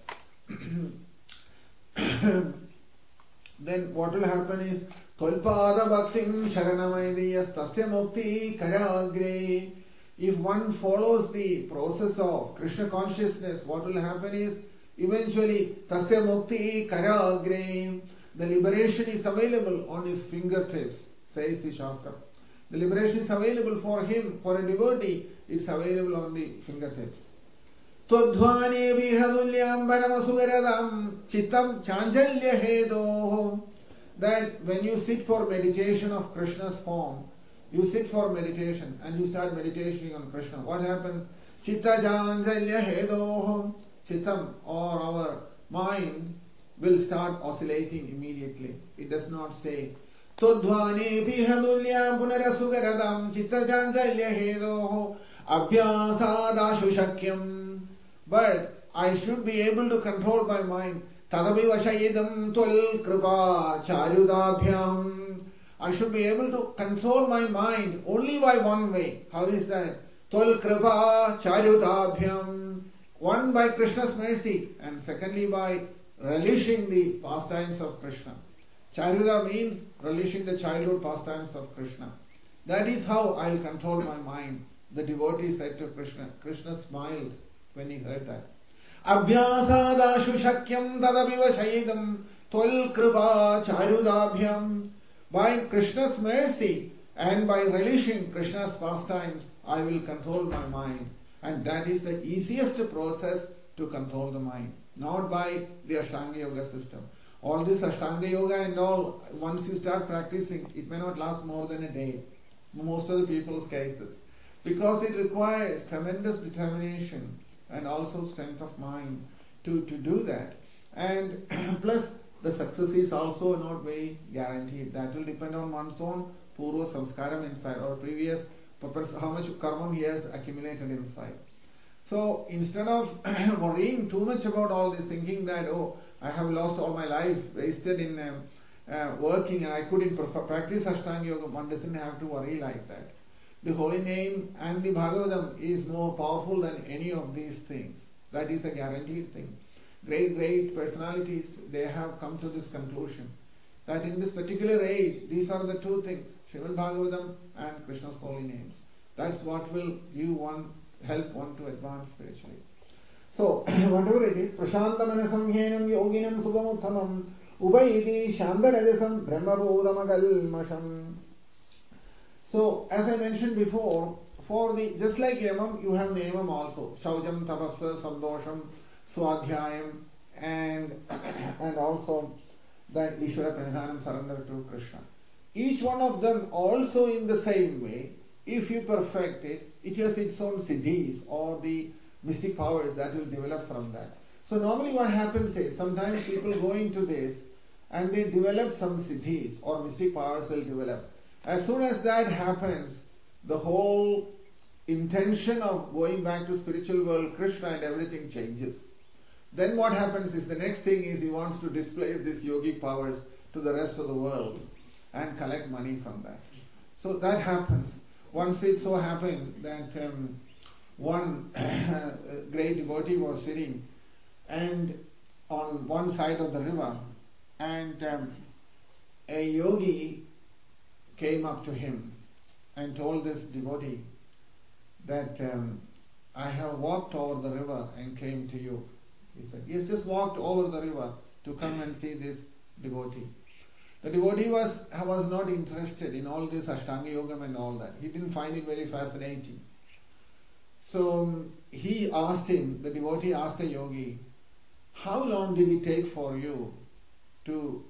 Then what will happen is Tolpada Bhaktim Sharanamaidiyas Tasya Mukti Karagre. If one follows the process of Krishna consciousness, what will happen is eventually Tasya Mukti Karagre. The liberation is available on his fingertips, says the Shastra. The liberation is available for him, for a devotee, it's available on the fingertips. Todhvane vihadulyam paramasugaradam chittam chanjalya hedo. That when you sit for meditation of Krishna's form, you sit for meditation and you start meditating on Krishna. What happens? Chitta chanjalya hedo. Chittam, or our mind, will start oscillating immediately. It does not stay. Todhvane vihadulyam punarasugaradam chitta chanjalya hedo abhyasadashu shakyam. But I should be able to control my mind. Tadavi vashayidam tul kripa charudabhyam. I should be able to control my mind only by one way. How is that? Tul kripa charudabhyam. One, by Krishna's mercy, and secondly by relishing the pastimes of Krishna. Charuda means relishing the childhood pastimes of Krishna. That is how I will control my mind. The devotee said to Krishna. Krishna smiled when he heard that. Abhyasadashu shakyam tadaviva shayidam twal kripa charudabhyam. By Krishna's mercy and by relishing Krishna's pastimes, I will control my mind. And that is the easiest process to control the mind. Not by the Ashtanga Yoga system. All this Ashtanga Yoga and all, once you start practicing, it may not last more than a day. Most of the people's cases. Because it requires tremendous determination and also strength of mind to do that. And plus, the success is also not very guaranteed. That will depend on one's own purva samskaram inside, or previous, how much karma he has accumulated inside. So instead of worrying too much about all this, thinking that, oh, I have lost all my life, wasted in working and I couldn't practice Ashtanga Yoga, one doesn't have to worry like that. The holy name and the Bhagavatam is more powerful than any of these things. That is a guaranteed thing. Great, great personalities, they have come to this conclusion. That in this particular age, these are the two things, Srimad Bhagavatam and Krishna's holy names. That's what will help one to advance spiritually. So, whatever it is, Prashantamanasam hyenam yoginam subhamuttamam upaiti shantarajasam brahmabodhamakalmasham. So, as I mentioned before, just like Yamam, you have Niyamam also. Shaujam, Tapassa, Sandosham, Swadhyayam, and also that Ishvara Pranidhanam, surrender to Krishna. Each one of them also in the same way, if you perfect it, it has its own siddhis or the mystic powers that will develop from that. So normally what happens is, sometimes people go into this and they develop some siddhis or mystic powers will develop. As soon as that happens, the whole intention of going back to spiritual world, Krishna and everything changes. Then what happens is, the next thing is he wants to displace these yogic powers to the rest of the world and collect money from that. So that happens. Once it so happened that one great devotee was sitting and on one side of the river, and a yogi came up to him and told this devotee that I have walked over the river and came to you. He said, he has just walked over the river to come and see this devotee. The devotee was not interested in all this Ashtanga Yoga and all that. He didn't find it very fascinating. So he asked him, the devotee asked the yogi, how long did it take for you to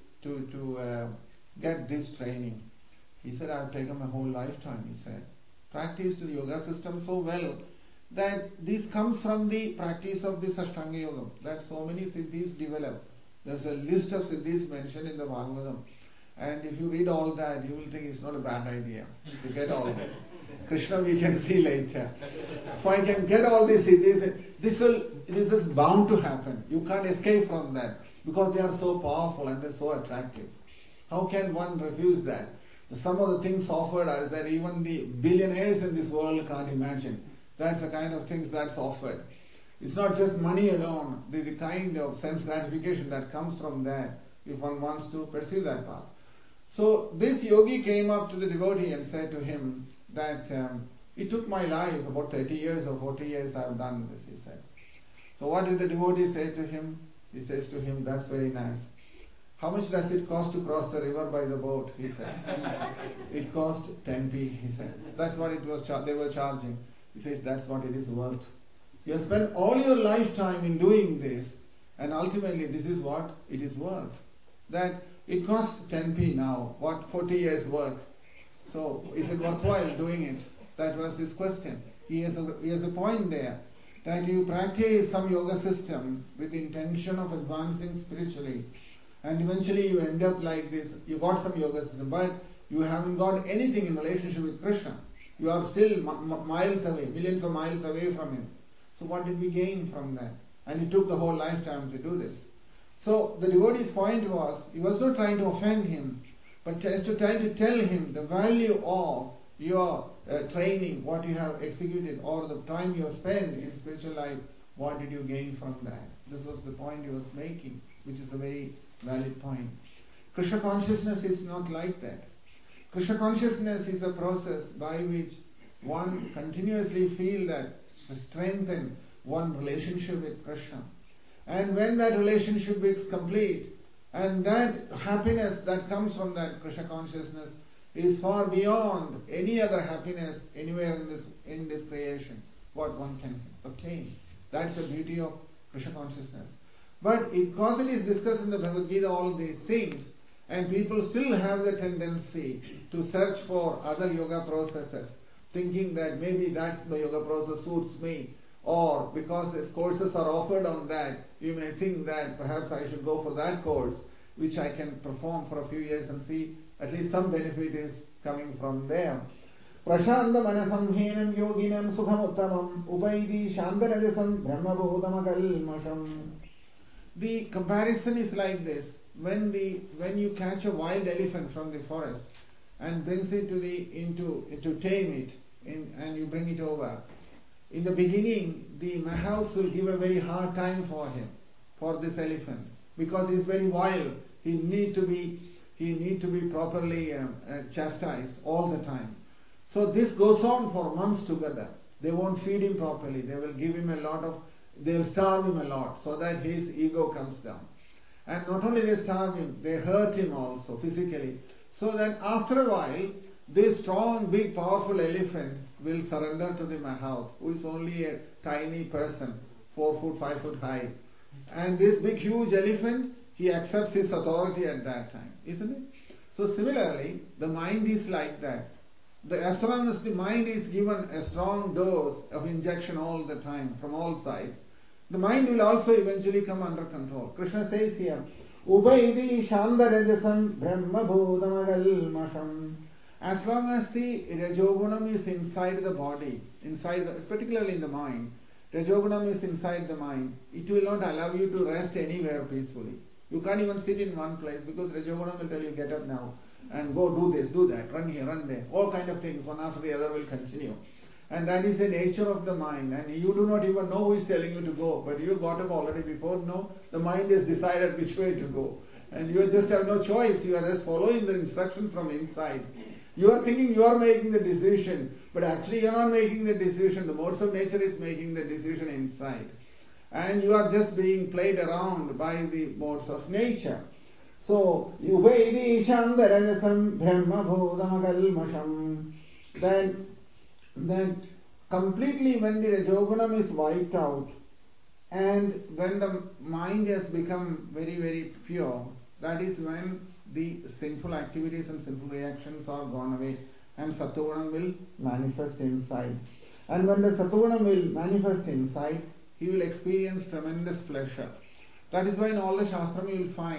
get this training? He said, I've taken my whole lifetime, he said. Practiced the yoga system so well that this comes from the practice of this Ashtanga Yoga, that so many siddhis develop. There's a list of siddhis mentioned in the Bhagavatam. And if you read all that, you will think it's not a bad idea to get all this. Krishna we can see later. If I can get all this is bound to happen. You can't escape from that because they are so powerful and they're so attractive. How can one refuse that? Some of the things offered are that even the billionaires in this world can't imagine. That's the kind of things that's offered. It's not just money alone, the kind of sense gratification that comes from that if one wants to pursue that path. So this yogi came up to the devotee and said to him that it took my life about 30 years or 40 years I have done this, he said. So what did the devotee say to him? He says to him, that's very nice. How much does it cost to cross the river by the boat? He said. It cost 10p, he said. That's what it was. They were charging. He says, that's what it is worth. You have spent all your lifetime in doing this, and ultimately this is what it is worth. That it costs 10p now. What 40 years work? So is it worthwhile doing it? That was his question. He has a point there. That you practice some yoga system with the intention of advancing spiritually. And eventually you end up like this. You got some yoga system, but you haven't got anything in relationship with Krishna. You are still miles away, millions of miles away from Him. So what did we gain from that? And it took the whole lifetime to do this. So the devotee's point was, he was not trying to offend him, but just to try to tell him the value of your training, what you have executed, or the time you have spent in spiritual life. What did you gain from that? This was the point he was making, which is a very valid point. Krishna consciousness is not like that. Krishna consciousness is a process by which one continuously feels that strengthen one relationship with Krishna. And when that relationship is complete, and that happiness that comes from that Krishna consciousness is far beyond any other happiness anywhere in this creation, what one can obtain. That's the beauty of Krishna consciousness. But because it is discussed in the Bhagavad Gita, all these things, and people still have the tendency to search for other yoga processes, thinking that maybe that's the yoga process suits me, or because its courses are offered on that, you may think that perhaps I should go for that course, which I can perform for a few years and see at least some benefit is coming from there. Prashanda manasamhenam yoginam sukhamuttamam upaidi shandarajasam brahmabodhamakalmasham. The comparison is like this. When you catch a wild elephant from the forest and brings it to tame it and you bring it over, in the beginning the mahouts will give a very hard time for this elephant, because he is very wild. He need to be properly chastised all the time. So this goes on for months together. They won't feed him properly. They will give him they will starve him a lot so that his ego comes down. And not only they starve him, they hurt him also physically. So that after a while, this strong, big, powerful elephant will surrender to the mahout, who is only a tiny person, 4 foot, 5 foot high. And this big, huge elephant, he accepts his authority at that time, isn't it? So similarly, the mind is like that. As long as the mind is given a strong dose of injection all the time from all sides, the mind will also eventually come under control. Krishna says here, Upaidi Shandarajasam Brahma Bodhamagalmasham. As long as the Rajogunam is inside the body, particularly in the mind, Rajogunam is inside the mind, it will not allow you to rest anywhere peacefully. You can't even sit in one place because Rajogunam will tell you, get up now and go do this, do that, run here, run there. All kind of things, one after the other will continue. And that is the nature of the mind. And you do not even know who is telling you to go. But you got up already before. No, the mind has decided which way to go. And you just have no choice. You are just following the instructions from inside. You are thinking you are making the decision. But actually you are not making the decision. The modes of nature is making the decision inside. And you are just being played around by the modes of nature. So, Yuvaidi Shandarajasam Brahma Bodhamagalmasham. Then completely when the Rajogunam is wiped out and when the mind has become very, very pure, that is when the sinful activities and sinful reactions are gone away and Sattvagunam will manifest inside. And when the Sattvagunam will manifest inside, he will experience tremendous pleasure. That is why in all the Shastram you will find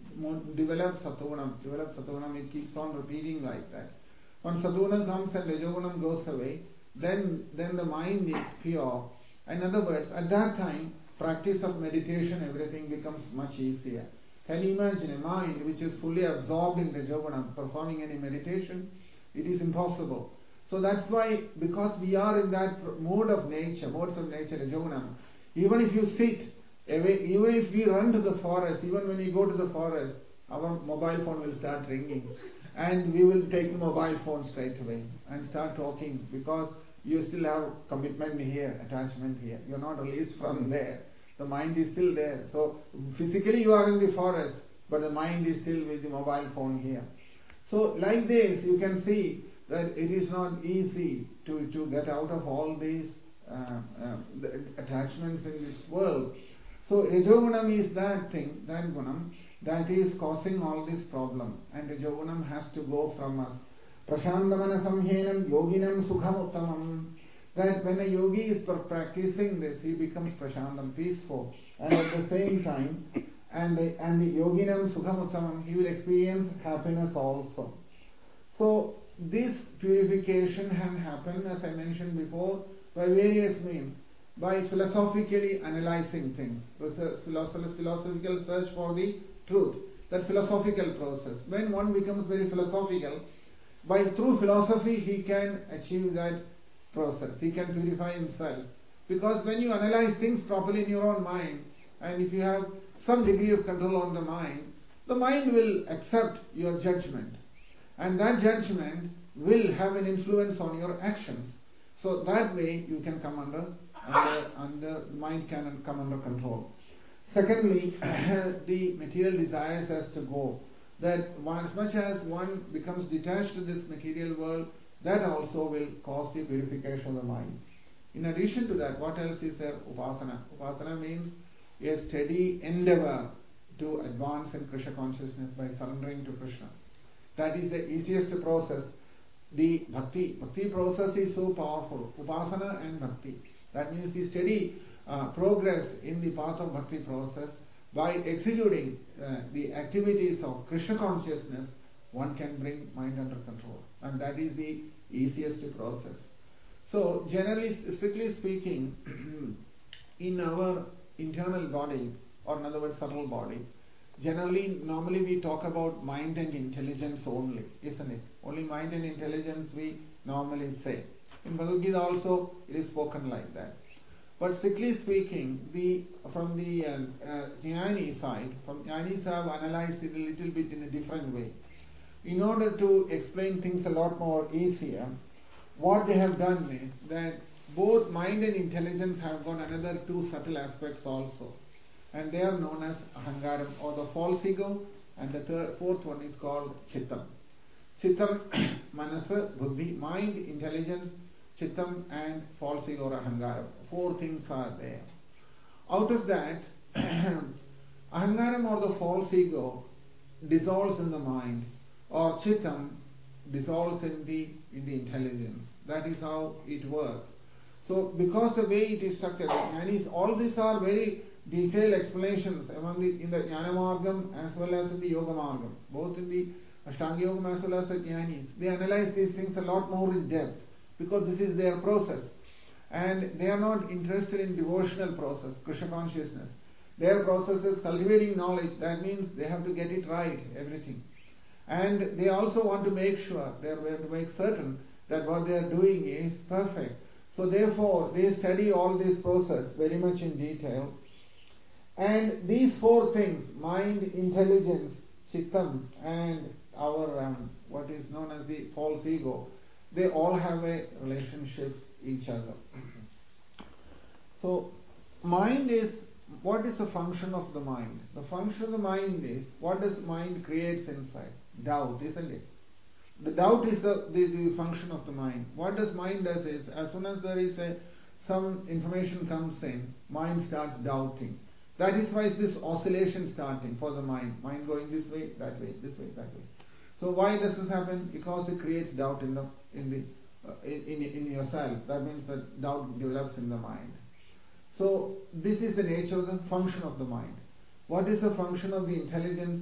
develop Sattvagunam, it keeps on repeating like that. When Sattvagunam comes and Rajogunam goes away, then the mind is pure. In other words, at that time, practice of meditation, everything becomes much easier. Can you imagine a mind which is fully absorbed in Rajogunam performing any meditation? It is impossible. So that's why, because we are in that modes of nature, Rajogunam, even if you sit away, even if we run to the forest, even when you go to the forest, our mobile phone will start ringing and we will take the mobile phone straight away and start talking, because you still have commitment here, attachment here. You are not released from there. The mind is still there. So physically you are in the forest, but the mind is still with the mobile phone here. So like this, you can see that it is not easy to get out of all these the attachments in this world. So Rajogunam is that thing, that gunam, that is causing all this problem. And Rajogunam has to go from us. Prashantamana samhenam yoginam sukham uttamam. That when a yogi is practicing this, he becomes prashantam, peaceful. And at the same time, and the yoginam sukham uttamam, he will experience happiness also. So this purification can happen, as I mentioned before, by various means. By philosophically analyzing things, philosophical search for the truth, that philosophical process. When one becomes very philosophical, through philosophy he can achieve that process, he can purify himself. Because when you analyze things properly in your own mind, and if you have some degree of control on the mind will accept your judgment. And that judgment will have an influence on your actions. So that way you can come under mind can come under control. Secondly, the material desires has to go. That as much as one becomes detached to this material world, that also will cause the purification of the mind. In addition to that, what else is there? Upasana. Upasana means a steady endeavor to advance in Krishna consciousness by surrendering to Krishna. That is the easiest process. The bhakti process is so powerful. Upasana and bhakti. That means the steady progress in the path of bhakti process. By executing the activities of Krishna consciousness, one can bring mind under control. And that is the easiest process. So generally, strictly speaking, in our internal body, or in other words subtle body, normally we talk about mind and intelligence only, isn't it? Only mind and intelligence we normally say. In Bhagavad Gita also it is spoken like that. But strictly speaking, from the Jnani side, Jnanis have analyzed it a little bit in a different way. In order to explain things a lot more easier, what they have done is that both mind and intelligence have got another two subtle aspects also. And they are known as Ahangaram, or the false ego, and the fourth one is called Chittam. Chittam, Manasa, Buddhi, mind, intelligence, Chittam and false ego or Ahangaram. Four things are there. Out of that, Ahangaram or the false ego dissolves in the mind, or Chittam dissolves in the intelligence. That is how it works. So because the way it is structured, all these are very detailed explanations in the Jnana Margam as well as in the Yoga Margam. Both in the Ashtanga Yoga as well as the Jnanis. They analyze these things a lot more in depth because this is their process. And they are not interested in devotional process, Krishna consciousness. Their process is cultivating knowledge. That means they have to get it right, everything. And they also want to make sure, they have to make certain that what they are doing is perfect. So therefore, they study all this process very much in detail. And these four things, mind, intelligence, Chittam, and our what is known as the false ego, they all have a relationship with each other. So, mind is, what is the function of the mind? The function of the mind is, what does mind creates inside? Doubt, isn't it? The doubt is the function of the mind. What does mind does is, as soon as there is some information comes in, mind starts doubting. That is why this oscillation starting for the mind. Mind going this way, that way, this way, that way. So why does this happen? Because it creates doubt in yourself. That means that doubt develops in the mind. So this is the nature of the function of the mind. What is the function of the intelligence?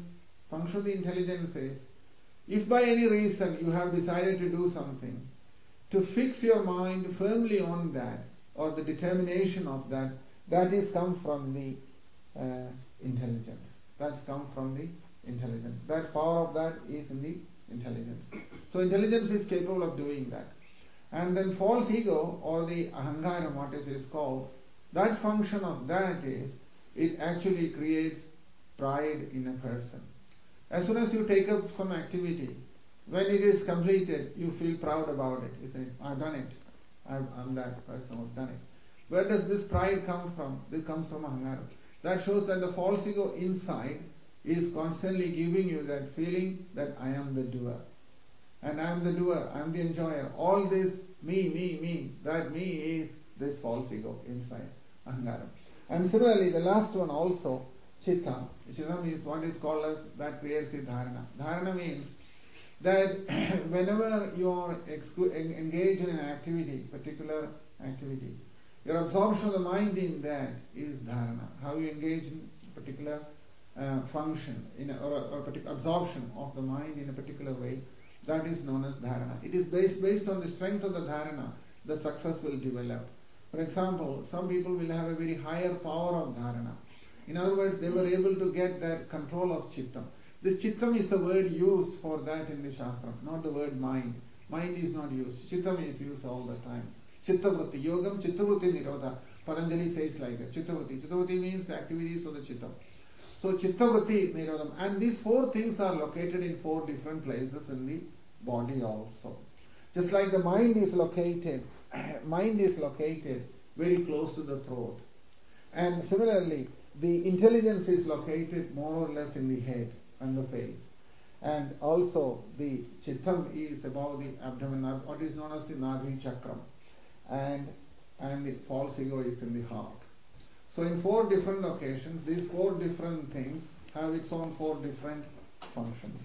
function of the intelligence is, if by any reason you have decided to do something, to fix your mind firmly on that, or the determination of that, that is come from the intelligence. That's come from the intelligence. That power of that is in the intelligence. So intelligence is capable of doing that. And then false ego, or the ahankara, what it is called, that function of that is, it actually creates pride in a person. As soon as you take up some activity, when it is completed, you feel proud about it. You say, I've done it. I'm that person who's done it. Where does this pride come from? It comes from ahankara. That shows that the false ego inside is constantly giving you that feeling that I am the doer. And I am the doer, I am the enjoyer. All this me, that me is this false ego inside, ahankara. And similarly, the last one also, chitta. Chitta means what is called as, that creates the dharana. Dharana means that whenever you are engaged in an activity, particular activity, your absorption of the mind in that is dharana. How you engage in particular function, or particular absorption of the mind in a particular way, that is known as dharana. It is based on the strength of the dharana, the success will develop. For example, some people will have a very higher power of dharana. In other words, they were able to get that control of chittam. This chittam is the word used for that in the Shastra, not the word mind. Mind is not used. Chittam is used all the time. Chittavritti, yogam chittavritti nirodha. Patanjali says like that. Chittavritti. Chittavritti means the activities of the chittam. So chittavritti nirodham. And these four things are located in four different places in the body also. Just like the mind is located very close to the throat. And similarly, the intelligence is located more or less in the head and the face. And also the chittam is above the abdomen, what is known as the Nadi Chakram. And the false ego is in the heart. So in four different locations, these four different things have its own four different functions.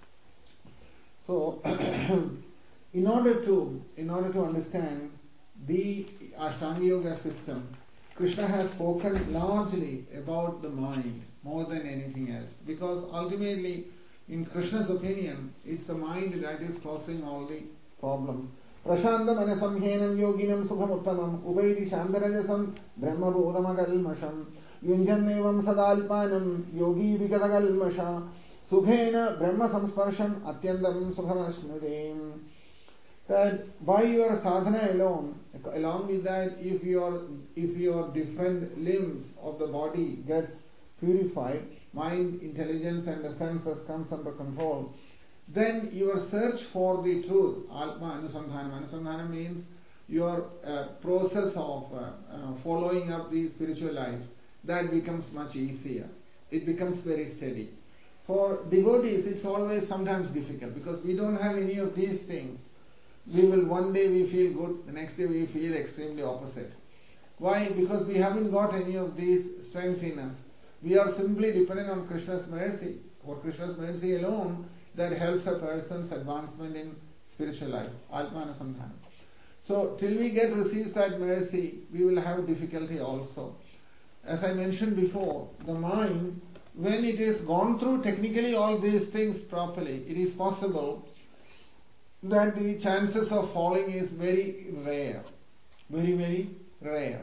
So in order to understand the Ashtanga Yoga system, Krishna has spoken largely about the mind more than anything else, because ultimately, in Krishna's opinion, it's the mind that is causing all the problems. Prashantam anasamhenam yoginam sukham uttamam upaiti shantarajasam brahma bodhamagalmasham yunjannevam sadalpanam yogi vikatagalmasha sukhena brahma samsparsham atyandam sukhamashnudem. That by your sadhana along with that, if your different limbs of the body gets purified, mind, intelligence and the senses comes under control, then your search for the truth, Atma Anusandhanam. Anusandhanam means your process of following up the spiritual life, that becomes much easier. It becomes very steady. For devotees, it's always sometimes difficult, because we don't have any of these things. One day we feel good, the next day we feel extremely opposite. Why? Because we haven't got any of these strength in us. We are simply dependent on Krishna's mercy. For Krishna's mercy alone, that helps a person's advancement in spiritual life. Atmanasandhana. So till we receive that mercy, we will have difficulty also. As I mentioned before, the mind, when it is gone through technically all these things properly, it is possible that the chances of falling is very rare. Very, very rare.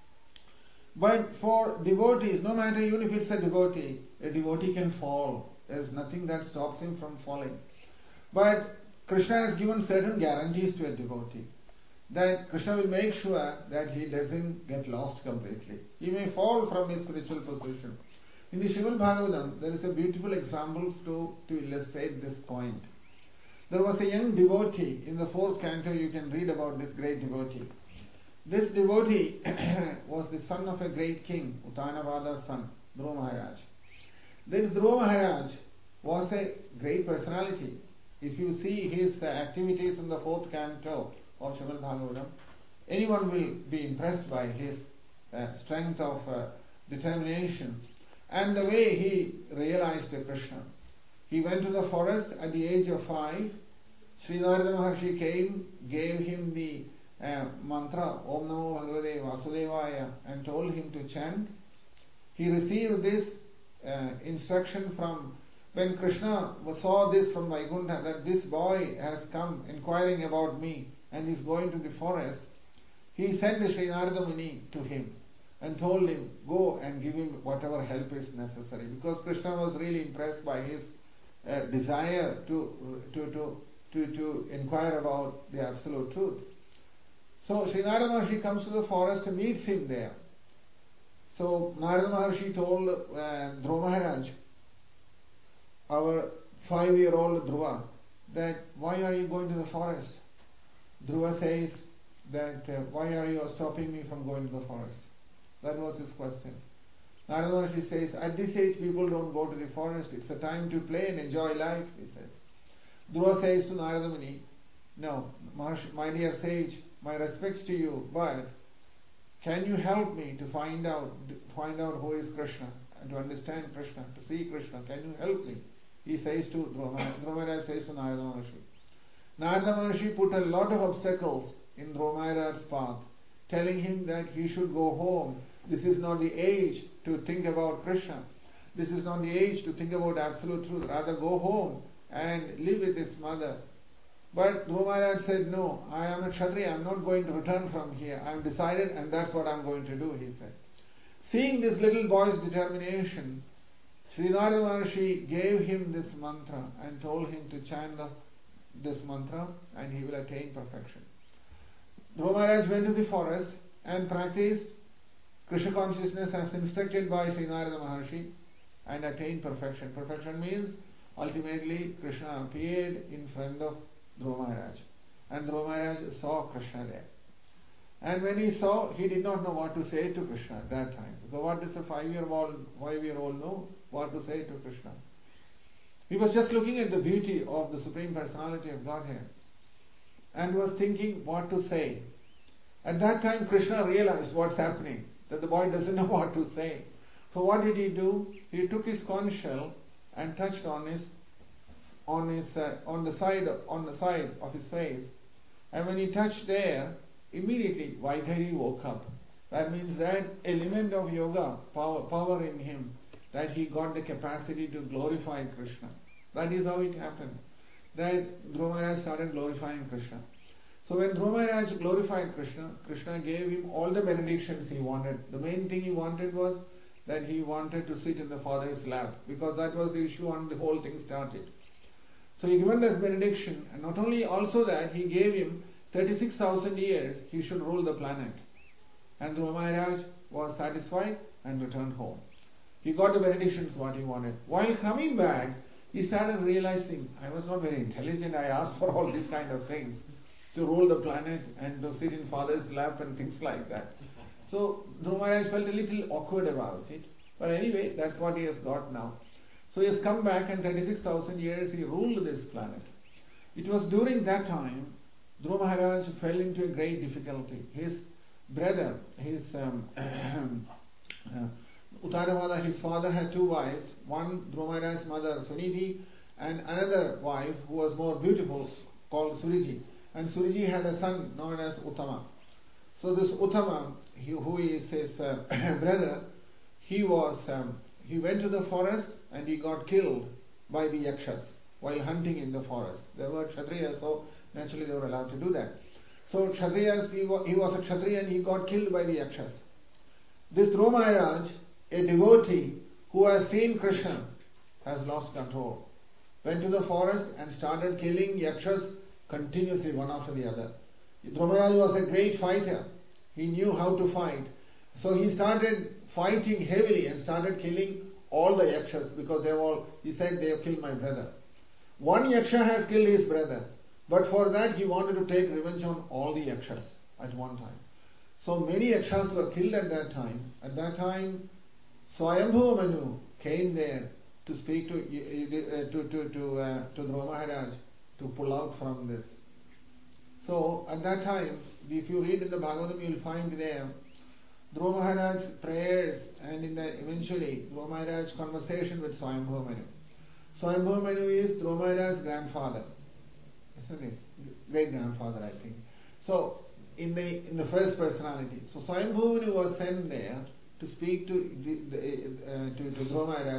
But for devotees, no matter even if it's a devotee can fall. There's nothing that stops him from falling. But Krishna has given certain guarantees to a devotee. That Krishna will make sure that he doesn't get lost completely. He may fall from his spiritual position. In the Srimad Bhagavatam, there is a beautiful example to illustrate this point. There was a young devotee in the 4th canto. You can read about this great devotee. This devotee was the son of a great king, Uttanavada's son, Dhruva Maharaj. This Dhruva Maharaj was a great personality. If you see his activities in the 4th canto of Srimad Bhagavatam, anyone will be impressed by his strength of determination and the way he realized Krishna. He went to the forest at the age of 5. Sri Narada Maharshi came, gave him the mantra Om Namo Bhagavate Vasudevaya and told him to chant. He received this instruction from when Krishna saw this from Vaikuntha, that this boy has come inquiring about me and is going to the forest, he sent Sri Narada Muni to him and told him, go and give him whatever help is necessary. Because Krishna was really impressed by his desire to inquire about the absolute truth. So Sri Narada Maharshi comes to the forest and meets him there. So Narada Maharshi told Dhruva Maharaj, our 5-year-old Dhruva, that why are you going to the forest? Dhruva says that why are you stopping me from going to the forest? That was his question. Narada Maharshi says, at this age people don't go to the forest. It's a time to play and enjoy life, he says. Dhruva says to Narada Muni, no, Maharshi, my dear sage, my respects to you, but can you help me to find out who is Krishna and to understand Krishna, to see Krishna? Can you help me? He says to Dhruva Maharaj says to Narada Maharshi. Narada Maharshi put a lot of obstacles in Dhruva Maharaj's path, telling him that he should go home. This is not the age to think about Krishna. This is not the age to think about absolute truth. Rather go home and live with his mother. But Dhruva Maharaj said, no, I am a Kshatriya, I am not going to return from here. I am decided and that's what I am going to do, he said. Seeing this little boy's determination, Sri Narada Maharshi gave him this mantra and told him to chant this mantra and he will attain perfection. Dhruva Maharaj went to the forest and practiced Krishna consciousness as instructed by Sri Narada Maharshi and attained perfection. Perfection means ultimately Krishna appeared in front of Dhruva Maharaj and Dhruva Maharaj saw Krishna there. And when he saw, he did not know what to say to Krishna at that time. Because what does a 5-year-old know what to say to Krishna? He was just looking at the beauty of the Supreme Personality of Godhead and was thinking what to say. At that time Krishna realized what's happening, that the boy doesn't know what to say. So what did he do? He took his conch shell and touched on the side of his face. And when he touched there, immediately Vaidhari woke up. That means that element of yoga, power in him, that he got the capacity to glorify Krishna. That is how it happened. That Dhruva Maharaj started glorifying Krishna. So when Dhruva Maharaj glorified Krishna, Krishna gave him all the benedictions he wanted. The main thing he wanted was that he wanted to sit in the father's lap, because that was the issue and the whole thing started. So he given this benediction, and not only also that, he gave him 36,000 years he should rule the planet. And Dhruva Maharaj was satisfied and returned home. He got the benedictions what he wanted. While coming back, he started realizing, I was not very intelligent, I asked for all these kind of things, to rule the planet and to sit in father's lap and things like that. So Dhruva Maharaj felt a little awkward about it. But anyway, that's what he has got now. So he has come back and 36,000 years he ruled this planet. It was during that time Dhruva Maharaj fell into a great difficulty. His brother, Uttanavada, his father had 2 wives. One, Dhruva Maharaj's mother Sunidhi, and another wife who was more beautiful called Suriji. And Suriji had a son known as Uttama. So this Uttama, who is his brother, he went to the forest and he got killed by the yakshas while hunting in the forest. They were Kshatriyas, so naturally they were allowed to do that. So Kshatriyas, he was a Kshatriya and he got killed by the yakshas. This Dhruva Maharaj, a devotee who has seen Krishna, has lost control. Went to the forest and started killing yakshas continuously, one after the other. Dhruva Maharaj was a great fighter. He knew how to fight. So he started fighting heavily and started killing all the yakshas, because he said, they have killed my brother. One yaksha has killed his brother, but for that he wanted to take revenge on all the yakshas at one time. So many yakshas were killed at that time. At that time, Swayambhuva Manu came there to speak to Dhruva Maharaj to pull out from this. So at that time, if you read in the Bhagavatam, you will find there Dhruva Maharaj's prayers and eventually Dhruva Maharaj's conversation with Swayambhuva Manu. Swayambhuva Manu is Dhruva Maharaj's grandfather, isn't it? Great grandfather, I think. So in the first personality. So Swayambhuva Manu was sent there to speak to Dhruva Maharaj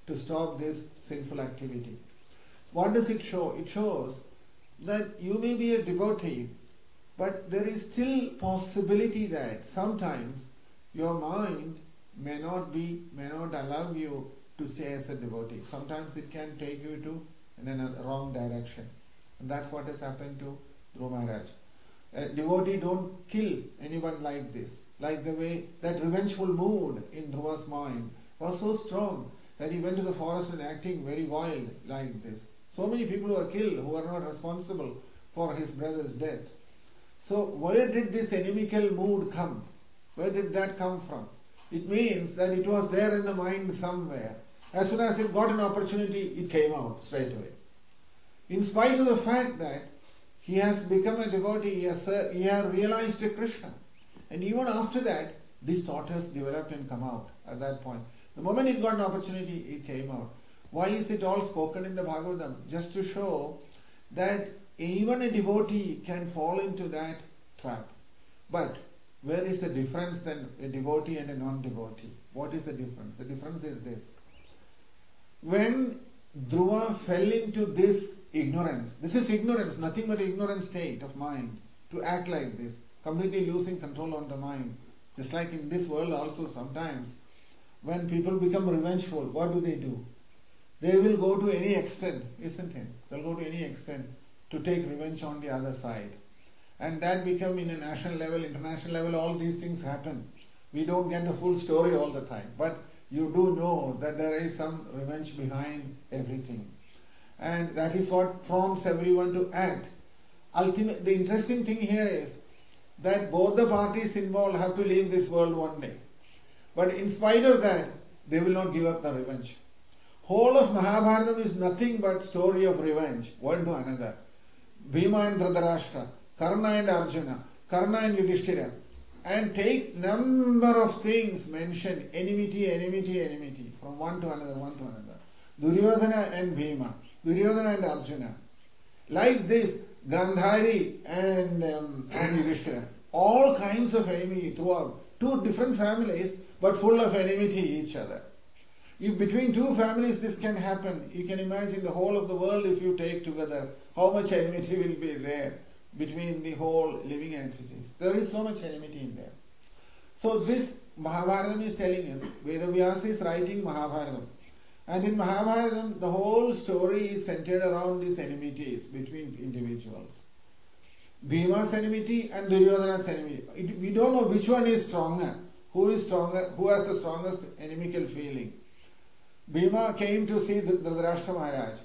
to stop this sinful activity. What does it show? It shows that you may be a devotee, but there is still possibility that sometimes your mind may not allow you to stay as a devotee. Sometimes it can take you in a wrong direction. And that's what has happened to Dhruva Maharaj. A devotee don't kill anyone like this. Like the way that revengeful mood in Dhruva's mind was so strong that he went to the forest and acting very wild like this. So many people were killed who were not responsible for his brother's death. So where did this inimical mood come? Where did that come from? It means that it was there in the mind somewhere. As soon as it got an opportunity, it came out straight away. In spite of the fact that he has become a devotee, he has realized Krishna. And even after that, this thought has developed and come out at that point. The moment it got an opportunity, it came out. Why is it all spoken in the Bhagavatam? Just to show that even a devotee can fall into that trap. But where is the difference then, a devotee and a non-devotee? What is the difference? The difference is this. When Dhruva fell into this ignorance, this is ignorance, nothing but ignorant state of mind, to act like this, completely losing control on the mind. Just like in this world also sometimes, when people become revengeful, what do? They will go to any extent, isn't it? They'll go to any extent to take revenge on the other side. And that become in a national level, international level, all these things happen. We don't get the full story all the time. But you do know that there is some revenge behind everything. And that is what prompts everyone to act. The interesting thing here is that both the parties involved have to leave this world one day. But in spite of that, they will not give up the revenge. Whole of Mahabharata is nothing but story of revenge, one to another. Bhima and Dhritarashtra, Karna and Arjuna, Karna and Yudhishthira. And take number of things mentioned, enmity, from one to another. Duryodhana and Bhima, Duryodhana and Arjuna. Like this, Gandhari and Yudhishthira. All kinds of enmity throughout. Two different families, but full of enmity each other. If between two families this can happen, you can imagine the whole of the world if you take together, how much enmity will be there between the whole living entities. There is so much enmity in there. So this Mahabharata is telling us, Vedavyasa is writing Mahabharata. And in Mahabharata, the whole story is centered around these enmities between individuals. Bhima's enmity and Duryodhana's enmity. We don't know which one is stronger. Who is stronger? Who has the strongest inimical feeling? Bhima came to see Dhritarashtra Maharaj.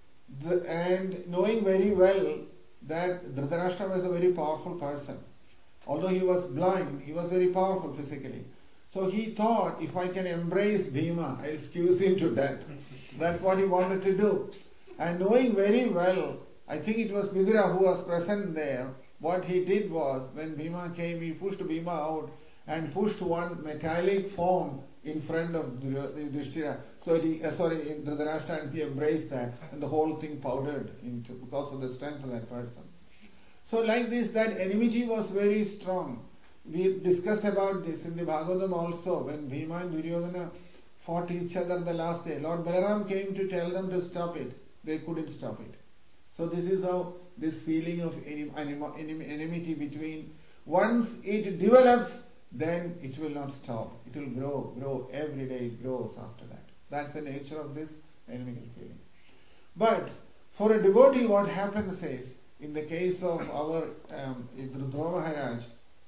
And knowing very well that Dhritarashtra was a very powerful person. Although he was blind, he was very powerful physically. So he thought, if I can embrace Bhima, I'll squeeze him to death. That's what he wanted to do. And knowing very well, I think it was Vidura who was present there, what he did was, when Bhima came, he pushed Bhima out and pushed one metallic form in front of Yudhishthira. So Dhritarashtra, and he embraced that, and the whole thing powdered because of the strength of that person. So like this, that enmity was very strong. We discussed about this in the Bhagavatam also, when Bhima and Duryodhana fought each other the last day. Lord Balaram came to tell them to stop it. They couldn't stop it. So this is how this feeling of enmity between, once it develops, then it will not stop. It will grow. Every day it grows after that. That's the nature of this enemical feeling. But for a devotee, what happens is, in the case of our Dhruva Maharaj,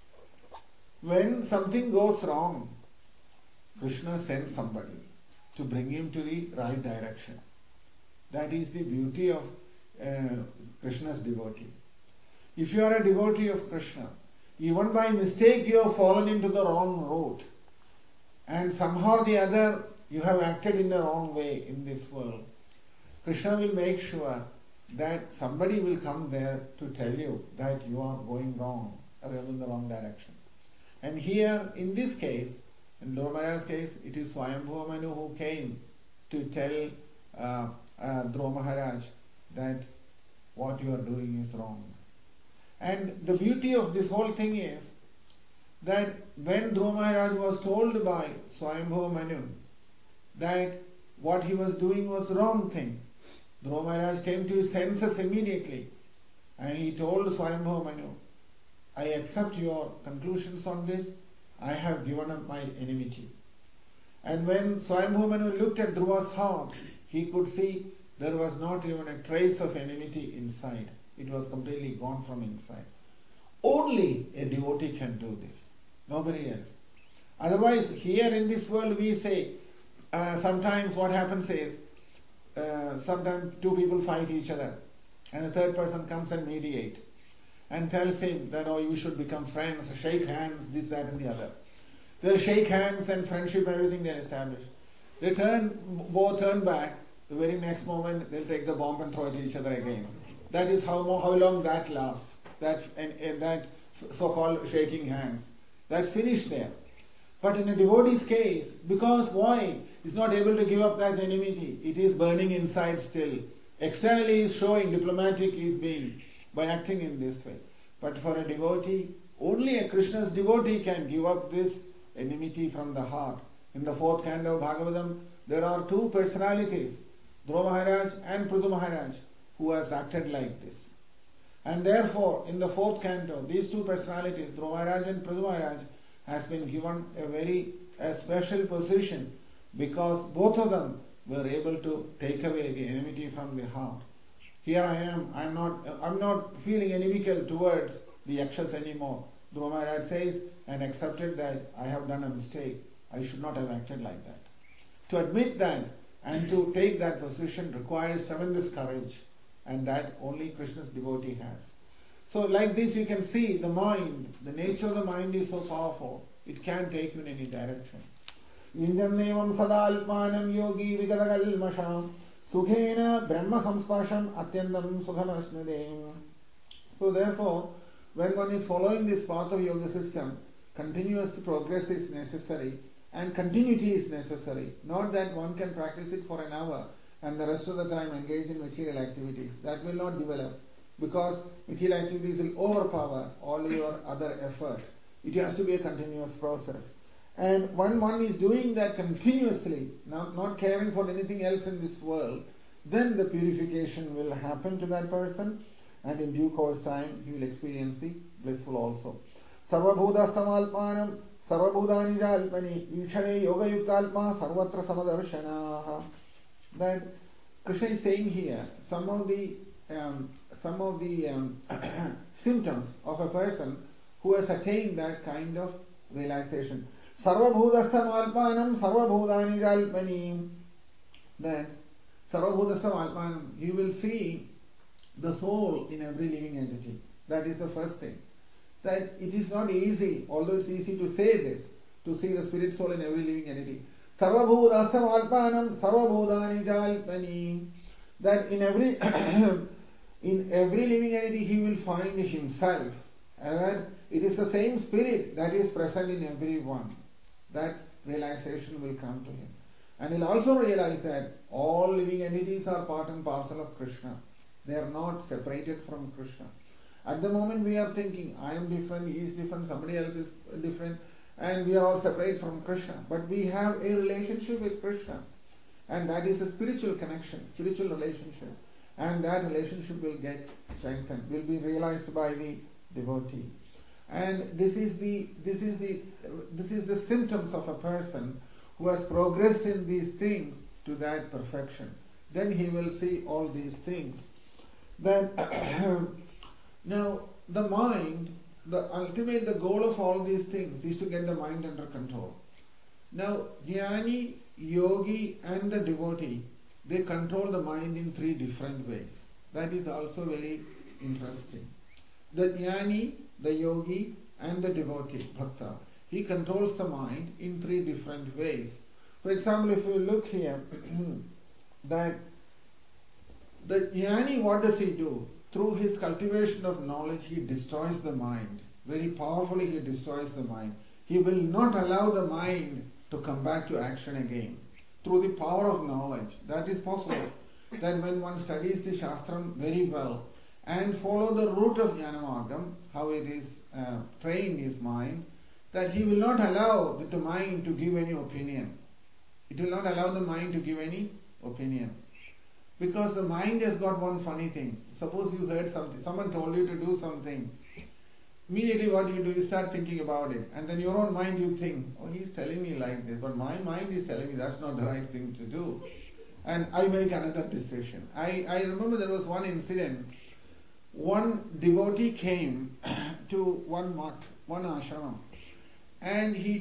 when something goes wrong, Krishna sends somebody to bring him to the right direction. That is the beauty of Krishna's devotee. If you are a devotee of Krishna, even by mistake you have fallen into the wrong route, and somehow or the other you have acted in the wrong way in this world, Krishna will make sure that somebody will come there to tell you that you are going wrong, or in the wrong direction. And here, in this case, in Dhruva Maharaj's case, it is Swayambhuva Manu who came to tell Dhruva Maharaj that what you are doing is wrong. And the beauty of this whole thing is that when Dhruva Maharaj was told by Swayambhuva Manu that what he was doing was wrong thing. Dhruva Maharaj came to his senses immediately and he told Swayambhuva Manu, I accept your conclusions on this. I have given up my enmity. And when Swayambhuva Manu looked at Dhruva's heart, he could see there was not even a trace of enmity inside. It was completely gone from inside. Only a devotee can do this. Nobody else. Otherwise, here in this world we say, sometimes what happens is, sometimes two people fight each other and a third person comes and mediate and tells him that, oh, you should become friends, shake hands, this, that and the other. They'll shake hands and friendship, everything they'll establish. They both turn back. The very next moment they'll take the bomb and throw it at each other again. That is how long that lasts. That so-called shaking hands. That's finished there. But in a devotee's case, because why? He's not able to give up that enmity. It is burning inside still. Externally is showing diplomatic is being by acting in this way. But for a devotee, only a Krishna's devotee can give up this enmity from the heart. In the 4th canto of Bhagavatam, there are two personalities, Dhruva Maharaj and Prithu Maharaj, who has acted like this. And therefore, in the 4th canto, these two personalities, Dhruva Maharaj and Prithu Maharaj, has been given a special position because both of them were able to take away the enmity from the heart. Here I am, I'm not feeling inimical towards the Yakshas anymore. Dhruva Maharaj says and accepted that I have done a mistake. I should not have acted like that. To admit that and to take that position requires tremendous courage, and that only Krishna's devotee has. So like this you can see the mind, the nature of the mind is so powerful, it can take you in any direction. Yunjannevam sadalpanam yogi vigadagalmasham sukhena brahma samspasham atyandam sukhamasnudem. So therefore, when one is following this path of yoga system, continuous progress is necessary and continuity is necessary. Not that one can practice it for an hour and the rest of the time engage in material activities. That will not develop because material activities will overpower all your other effort. It has to be a continuous process. And when one is doing that continuously, not caring for anything else in this world, then the purification will happen to that person and in due course time he will experience the blissful also. Sarvabhudastamalpanam sarvabhudani jalpani ishare yoga yuktalpa sarvatra samadarshanaha. That Krishna is saying here some of the symptoms of a person who has attained that kind of realization. Sarvabhudastamalpanam sarvabhudani jalpani. That sarvabhudastamalpanam, you will see the soul in every living entity. That is the first thing. That it is not easy, although it's easy to say this, to see the spirit soul in every living entity. Sarvabhudastamalpanam sarvabhudani jalpani. That in every living entity he will find himself. And it is the same spirit that is present in everyone. That realization will come to him. And he'll also realize that all living entities are part and parcel of Krishna. They are not separated from Krishna. At the moment we are thinking, I am different, he is different, somebody else is different, and we are all separate from Krishna. But we have a relationship with Krishna. And that is a spiritual connection, spiritual relationship. And that relationship will get strengthened, will be realized by the devotee. And this is the symptoms of a person who has progressed in these things to that perfection. Then he will see all these things. Then now the mind, the goal of all these things is to get the mind under control. Now jnani, yogi and the devotee, they control the mind in 3 different ways. That is also very interesting. The jnani, the yogi and the devotee, bhakta, he controls the mind in 3 different ways. For example, if you look here, that the jnani, what does he do? Through his cultivation of knowledge, he destroys the mind. Very powerfully he destroys the mind. He will not allow the mind to come back to action again. Through the power of knowledge, that is possible. That when one studies the Shastram very well and follow the route of Jnanamargam, how it is trained his mind, that he will not allow the mind to give any opinion. It will not allow the mind to give any opinion. Because the mind has got one funny thing. Suppose you heard something, someone told you to do something. Immediately what you do, you start thinking about it. And then your own mind you think, oh, he's telling me like this, but my mind is telling me that's not the right thing to do. And I make another decision. I remember there was one incident. One devotee came to one ashram, and he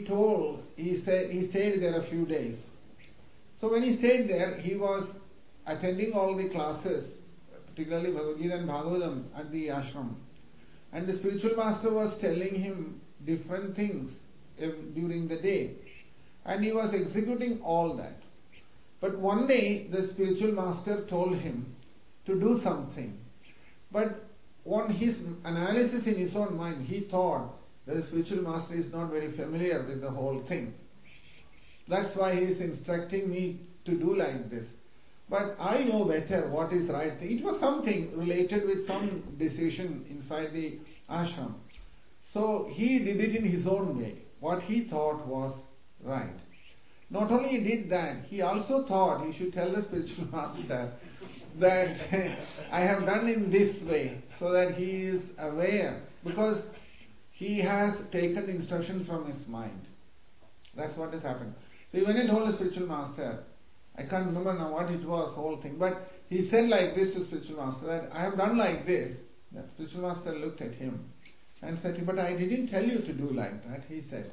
stayed there a few days. So when he stayed there, he was attending all the classes, particularly Bhagavad Gita and Bhagavatam at the ashram. And the spiritual master was telling him different things during the day. And he was executing all that. But one day, the spiritual master told him to do something. But on his analysis in his own mind, he thought that the spiritual master is not very familiar with the whole thing. That's why he is instructing me to do like this. But I know better what is right thing. It was something related with some decision inside the ashram. So he did it in his own way. What he thought was right. Not only he did that, he also thought he should tell the spiritual master that I have done in this way, so that he is aware, because he has taken the instructions from his mind. That's what has happened. So he went and told the spiritual master, I can't remember now what it was, the whole thing, but he said like this to spiritual master, that I have done like this. The spiritual master looked at him and said, but I didn't tell you to do like that, he said.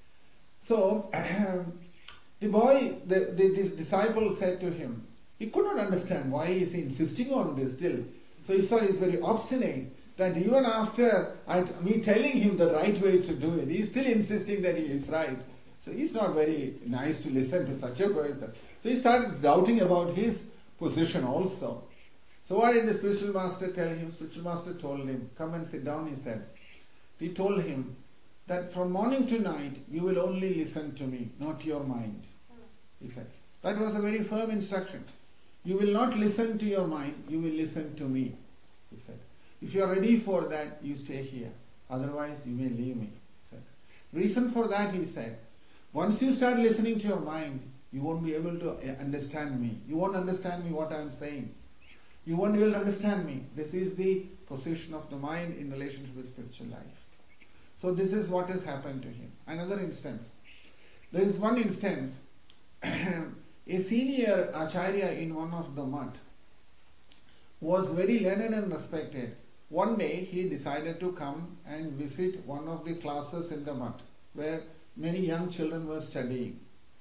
So the boy, this disciple said to him, he could not understand why he is insisting on this still. So he saw he is very obstinate, that even after me telling him the right way to do it, he is still insisting that he is right. So he's not very nice to listen to such a person. So he started doubting about his position also. So what did the spiritual master tell him? Spiritual master told him, come and sit down, he said. He told him that from morning to night, you will only listen to me, not your mind. He said. That was a very firm instruction. You will not listen to your mind, you will listen to me, he said. If you are ready for that, you stay here. Otherwise, you may leave me, he said. Reason for that, he said, once you start listening to your mind, you won't be able to understand me. You won't understand me what I am saying. You won't be able to understand me. This is the position of the mind in relationship with spiritual life. So this is what has happened to him. Another instance. There is one instance. A senior acharya in one of the mutt was very learned and respected. One day he decided to come and visit one of the classes in the mutt where many young children were studying.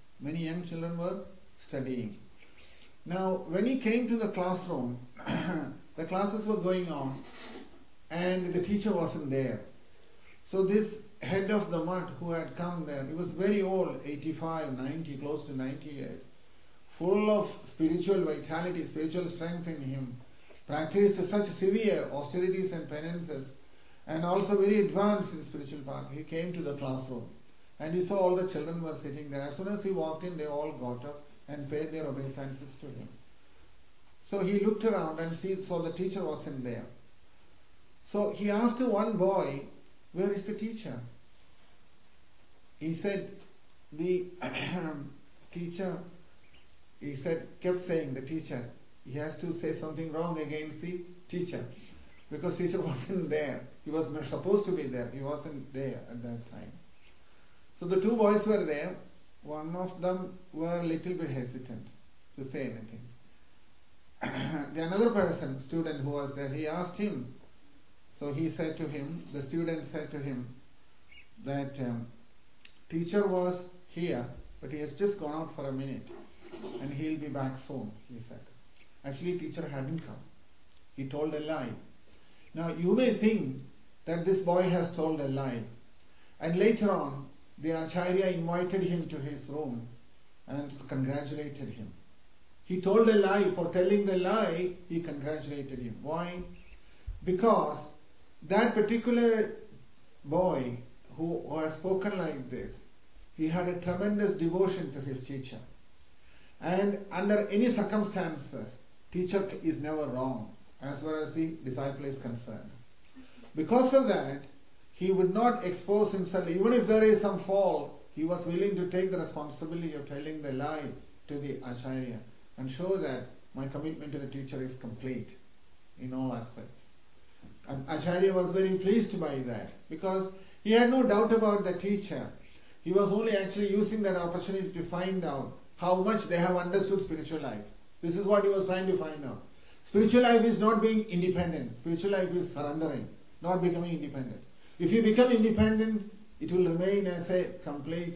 Now, when he came to the classroom, the classes were going on and the teacher wasn't there. So this head of the mutt who had come there, he was very old, 85, 90, close to 90 years, full of spiritual vitality, spiritual strength in him, practiced such severe austerities and penances, and also very advanced in spiritual path. He came to the classroom and he saw all the children were sitting there. As soon as he walked in, they all got up and paid their obeisances to him. So he looked around and saw the teacher wasn't there. So he asked one boy, where is the teacher? He said, the teacher, kept saying, the teacher, he has to say something wrong against the teacher, because teacher wasn't there. He was supposed to be there. He wasn't there at that time. So the two boys were there. One of them were a little bit hesitant to say anything. The another person, student who was there, he asked him. So he said to him, the student said to him that teacher was here, but he has just gone out for a minute and he'll be back soon, he said. Actually, teacher hadn't come. He told a lie. Now, you may think that this boy has told a lie. And later on, the acharya invited him to his room and congratulated him. He told a lie. For telling the lie, he congratulated him. Why? Because that particular boy who has spoken like this, he had a tremendous devotion to his teacher. And under any circumstances, teacher is never wrong as far as the disciple is concerned. Because of that, he would not expose himself, even if there is some fault, he was willing to take the responsibility of telling the lie to the Acharya and show that my commitment to the teacher is complete in all aspects. And Acharya was very pleased by that because he had no doubt about the teacher. He was only actually using that opportunity to find out how much they have understood spiritual life. This is what he was trying to find out. Spiritual life is not being independent. Spiritual life is surrendering, not becoming independent. If you become independent, it will remain as a complete,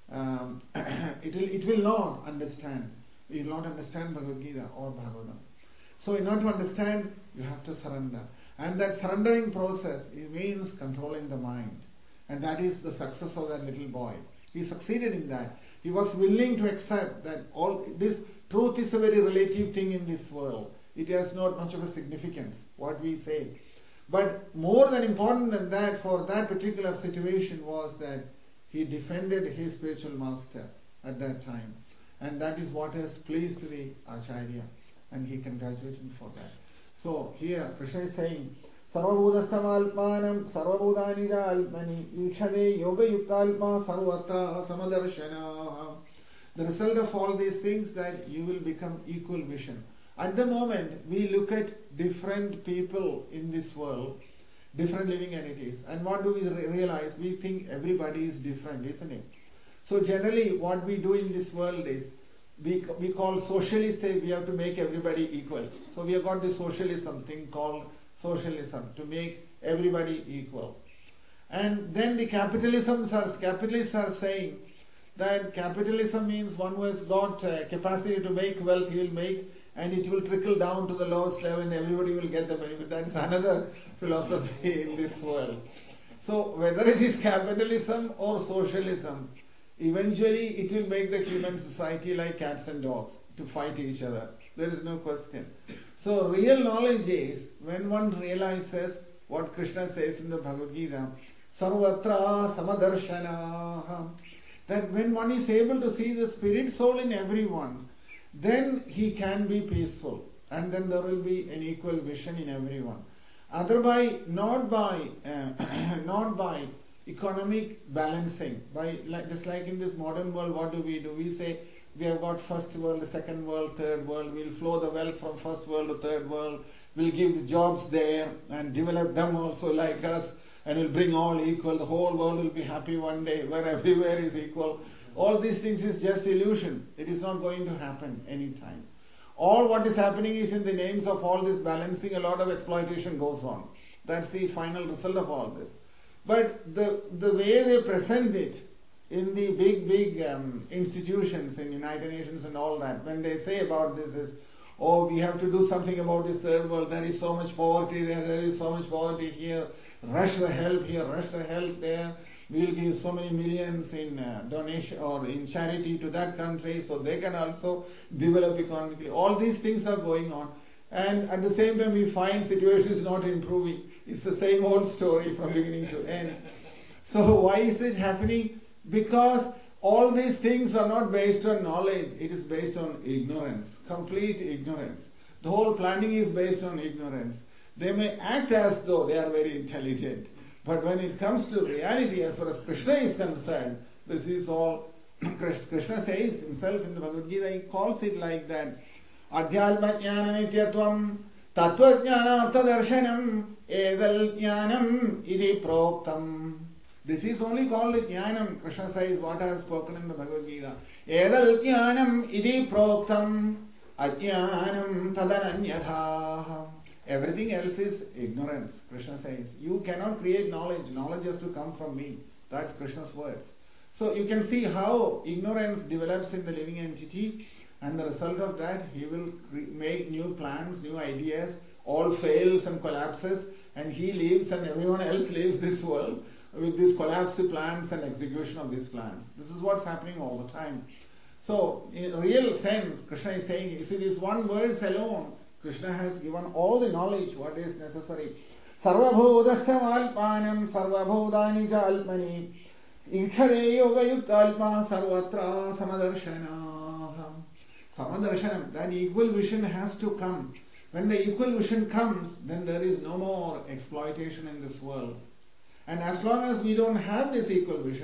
it will not understand. You will not understand Bhagavad Gita or Bhagavatam. So in order to understand, you have to surrender. And that surrendering process, it means controlling the mind. And that is the success of that little boy. He succeeded in that. He was willing to accept that all this truth is a very relative thing in this world. It has not much of a significance, what we say. But more than important than that, for that particular situation was that he defended his spiritual master at that time. And that is what has pleased the Acharya. And he congratulated him for that. So here Krishna is saying, Sarvabhudastamalpanam sarvabhudani alpani ikshade yoga yuktalpa sarvatra samadarshana. The result of all these things that you will become equal vision. At the moment, we look at different people in this world, different living entities. And what do we realize? We think everybody is different, isn't it? So generally what we do in this world is, we call socialists say we have to make everybody equal. So we have got this socialism thing called socialism, to make everybody equal. And then the capitalists are saying that capitalism means one who has got capacity to make wealth, he will make, and it will trickle down to the lowest level and everybody will get the benefit. That is another philosophy in this world. So whether it is capitalism or socialism, eventually it will make the human society like cats and dogs to fight each other. There is no question. So real knowledge is when one realizes what Krishna says in the Bhagavad Gita, Sarvatra Samadarshana, that when one is able to see the spirit soul in everyone, then he can be peaceful, and then there will be an equal vision in everyone. Otherwise, not by economic balancing, just like in this modern world, what do? We say we have got first world, second world, third world. We'll flow the wealth from first world to third world. We'll give the jobs there and develop them also like us, and we'll bring all equal. The whole world will be happy one day, where everywhere is equal. All these things is just illusion. It is not going to happen anytime. All what is happening is in the names of all this balancing, a lot of exploitation goes on. That's the final result of all this. But the way they present it in the big institutions in United Nations and all that, when they say about this is, oh, we have to do something about this third world, there is so much poverty there is so much poverty here, rush the help here, rush the help there. We will give so many millions in donation or in charity to that country so they can also develop economically. All these things are going on. And at the same time we find situation is not improving. It's the same old story from beginning to end. So why is it happening? Because all these things are not based on knowledge. It is based on ignorance. Complete ignorance. The whole planning is based on ignorance. They may act as though they are very intelligent. But when it comes to reality, as far as Krishna is concerned, this is all, Krishna says himself in the Bhagavad Gita, he calls it like that. Adhyalma jnana nityatvam, tattva jnana artha darshanam, edal jnanam idi proktam. This is only called jnanam. Krishna says what I have spoken in the Bhagavad Gita. Edal jnanam idi proktam, ajnanam tadananyatha. Everything else is ignorance. Krishna says, you cannot create knowledge. Knowledge has to come from me. That's Krishna's words. So you can see how ignorance develops in the living entity, and the result of that, he will make new plans, new ideas, all fails and collapses, and he leaves and everyone else leaves this world with these collapsed plans and execution of these plans. This is what's happening all the time. So in real sense, Krishna is saying, you see, these one words alone, Krishna has given all the knowledge what is necessary. Sarvabhudasya malpanam sarvabhudani jalpani ikshade yoga yuktalpa sarvatra samadarshana. Samadarshana, that equal vision has to come. When the equal vision comes, then there is no more exploitation in this world. And as long as we don't have this equal vision,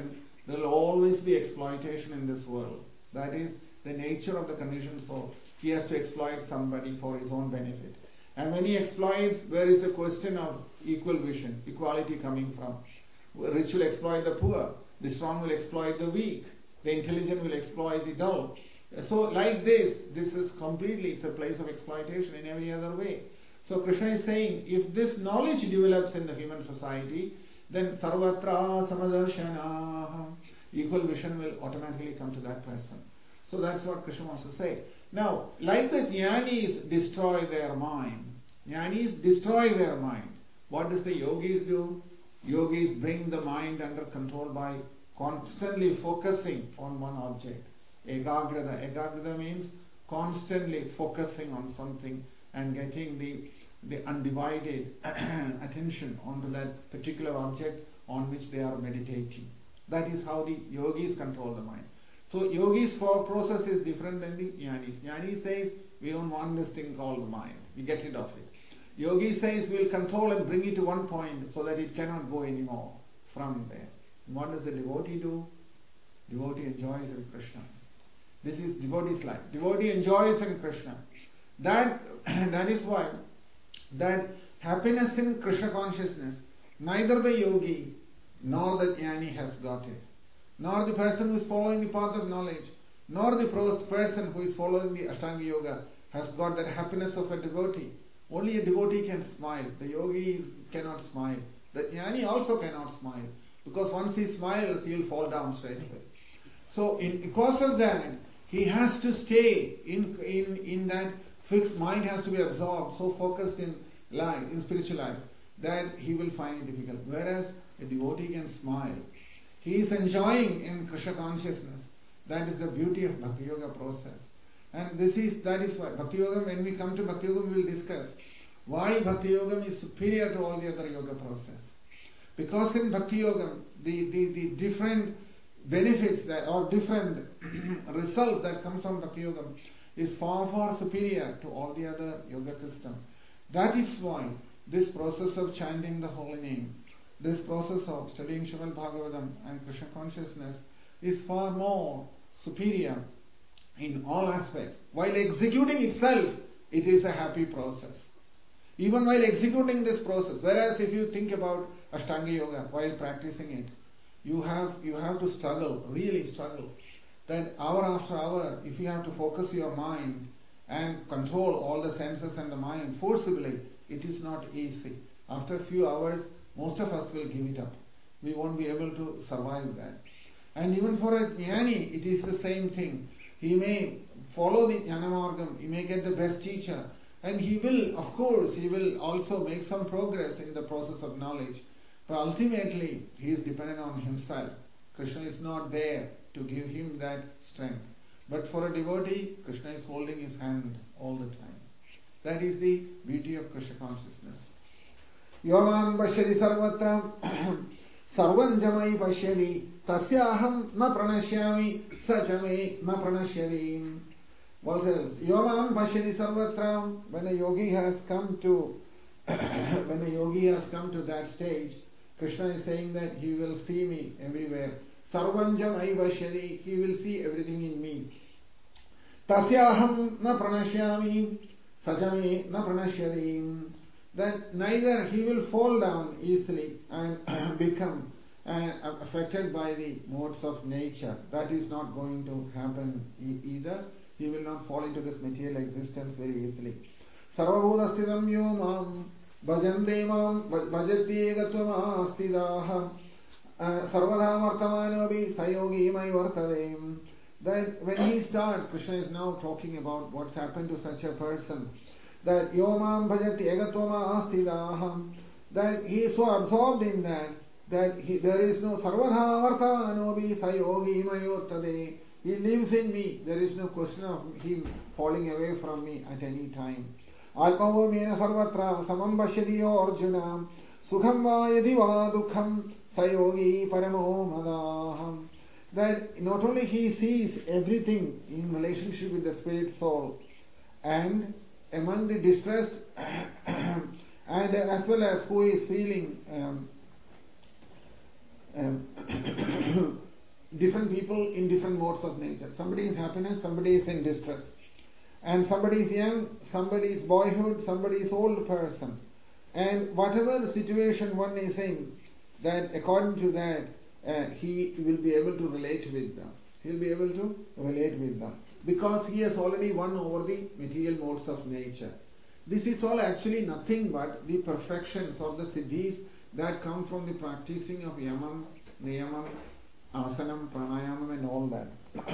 There will always be exploitation in this world. That is the nature of the conditioned soul. He has to exploit somebody for his own benefit. And when he exploits, there is a question of equal vision, equality coming from. The rich will exploit the poor. The strong will exploit the weak. The intelligent will exploit the dull. So like this is completely, it's a place of exploitation in every other way. So Krishna is saying, if this knowledge develops in the human society, then sarvatra samadarshana, equal vision will automatically come to that person. So that's what Krishna wants to say. Now, like the jnanis destroy their mind. Jnanis destroy their mind. What does the yogis do? Yogis bring the mind under control by constantly focusing on one object. Ekagrata. Ekagrata means constantly focusing on something and getting the undivided attention onto that particular object on which they are meditating. That is how the yogis control the mind. So yogis' thought process is different than the jnanis. Jnani says, we don't want this thing called mind. We get rid of it. Yogi says, we'll control and bring it to one point so that it cannot go anymore from there. And what does the devotee do? Devotee enjoys in Krishna. This is devotee's life. Devotee enjoys in Krishna. That is why that happiness in Krishna consciousness, neither the yogi nor the jnani has got it. Nor the person who is following the path of knowledge, nor the person who is following the Ashtanga Yoga has got that happiness of a devotee. Only a devotee can smile. The yogi cannot smile. The jnani also cannot smile. Because once he smiles, he will fall down straight away. So because of that, he has to stay in that fixed mind, has to be absorbed, so focused in life, in spiritual life, that he will find it difficult. Whereas a devotee can smile. He is enjoying in Krishna consciousness. That is the beauty of Bhakti Yoga process. And that is why Bhakti Yoga, when we come to Bhakti Yoga, we will discuss why Bhakti Yoga is superior to all the other yoga process. Because in Bhakti Yoga, the different benefits or different results that come from Bhakti Yoga is far, far superior to all the other yoga system. That is why this process of chanting the holy name, this process of studying Srimad Bhagavatam and Krishna consciousness is far more superior in all aspects. While executing itself, it is a happy process. Even while executing this process, whereas if you think about Ashtanga Yoga while practicing it, you have to struggle, really struggle. That hour after hour, if you have to focus your mind and control all the senses and the mind forcibly, it is not easy. After a few hours, most of us will give it up. We won't be able to survive that. And even for a jnani, it is the same thing. He may follow the jnana margam, he may get the best teacher, and he will also make some progress in the process of knowledge. But ultimately, he is dependent on himself. Krishna is not there to give him that strength. But for a devotee, Krishna is holding his hand all the time. That is the beauty of Krishna consciousness. Yoman pashyati sarvatra sarvanjamai pashyati tasyaham na pranashyami sajame na pranashyati. What else? Yoman pashyati sarvatra. When a yogi has come to that stage, Krishna is saying that he will see me everywhere. Sarvanjamai pashyati. He will see everything in me. Tasyaham na pranashyami sajame na pranashyati. That neither he will fall down easily and become affected by the modes of nature. That is not going to happen either. He will not fall into this material existence very easily. Sarvabhudasthidam yomam bhajante mam bhajati egatvam astidaha sarvada vartamanobi sayogi mai vartadem. That when he starts, Krishna is now talking about what's happened to such a person. That yomam bhajati egatvam astidaham, that he is so absorbed in that there is no sarvadha vartamanobi sayogi mayottade. He lives in me. There is no question of him falling away from me at any time. Alpavamena sarvatra samam pashyati arjuna sukham va yadi va dukham sayogi paramo madaham. That not only he sees everything in relationship with the spirit soul, and among the distressed and as well as who is feeling different people in different modes of nature. Somebody is happiness, somebody is in distress. And somebody is young, somebody is boyhood, somebody is old person. And whatever situation one is in, that according to that, he will be able to relate with them. He will be able to relate with them. Because he has already won over the material modes of nature. This is all actually nothing but the perfections or the siddhis that come from the practicing of yamam, niyamam, asanam, pranayamam and all that.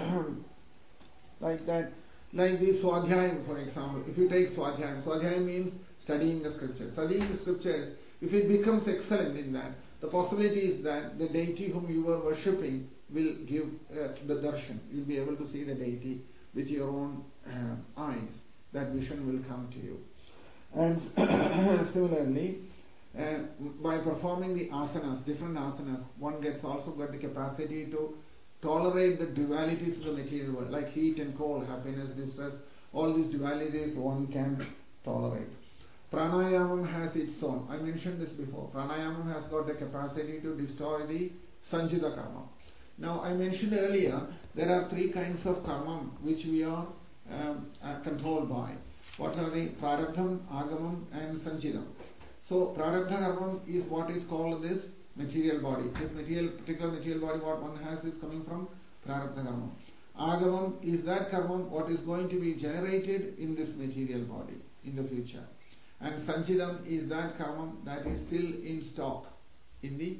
Like that. Like the Swadhyayam, for example. If you take Swadhyayam, Swadhyayam means studying the scriptures. Studying the scriptures, if it becomes excellent in that, the possibility is that the deity whom you were worshipping will give the darshan. You'll be able to see the deity with your own eyes. That vision will come to you. And similarly, by performing the asanas, different asanas, one gets also got the capacity to tolerate the dualities of the material world, like heat and cold, happiness, distress, all these dualities one can tolerate. Pranayamam has its own. I mentioned this before. Pranayamam has got the capacity to destroy the sanchita karma. Now, I mentioned earlier, there are three kinds of karma which we are controlled by. What are they? Prarabdham, Agamam and Sanchitam. So, Prarabdha karma is what is called this material body. This particular material body what one has is coming from Prarabdha karma. Agamam is that karma what is going to be generated in this material body in the future. And Sanchitam is that karma that is still in stock in the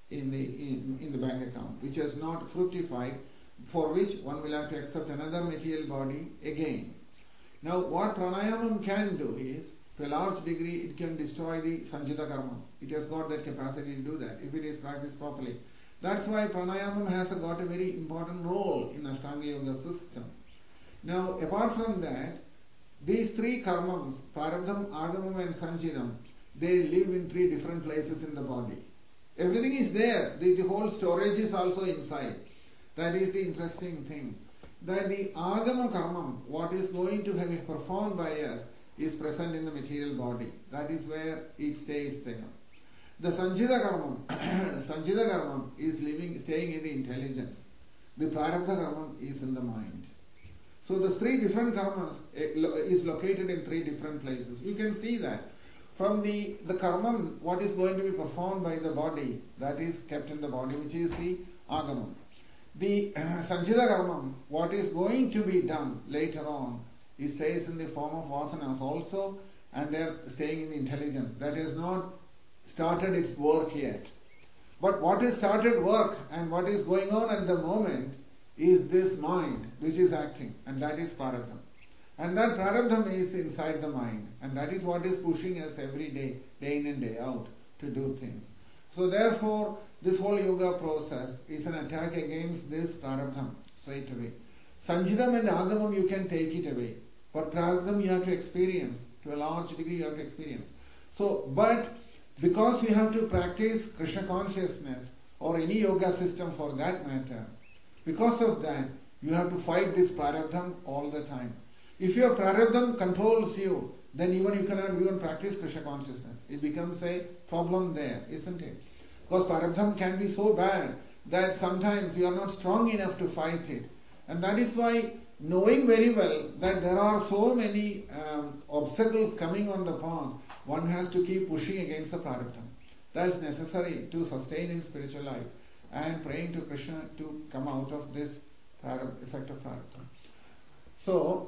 bank account, which has not fructified, for which one will have to accept another material body again. Now, what pranayamam can do is, to a large degree, it can destroy the sanchita karma. It has got that capacity to do that if it is practiced properly. That's why pranayamam has got a very important role in Ashtanga Yoga system. Now, apart from that, these three karmas, prarabdham, agamam and sanchitam, they live in three different places in the body. Everything is there. The whole storage is also inside. That is the interesting thing. That the agama karma, what is going to be performed by us, is present in the material body. That is where it stays there. The sanchita karma is staying in the intelligence. The prarabdha karma is in the mind. So the three different karmas is located in three different places. You can see that. From the karma, what is going to be performed by the body, that is kept in the body, which is the agamam. The sanchita karma, what is going to be done later on, it stays in the form of vasanas also, and they are staying in the intelligence. That has not started its work yet. But what has started work and what is going on at the moment is this mind which is acting, and that is prarabdham. And that prarabdham is inside the mind, and that is what is pushing us every day, day in and day out, to do things. So therefore, this whole yoga process is an attack against this prarabdham straight away. Sanchitam and agamam you can take it away, but prarabdham you have to experience. To a large degree you have to experience. So, but because you have to practice Krishna consciousness or any yoga system for that matter, because of that, you have to fight this prarabdham all the time. If your prarabdham controls you, then even you cannot even practice Krishna consciousness. It becomes a problem there, isn't it? Because prarabdham can be so bad that sometimes you are not strong enough to fight it. And that is why, knowing very well that there are so many obstacles coming on the path, one has to keep pushing against the prarabdham. That is necessary to sustain in spiritual life and praying to Krishna to come out of this effect of prarabdham. So,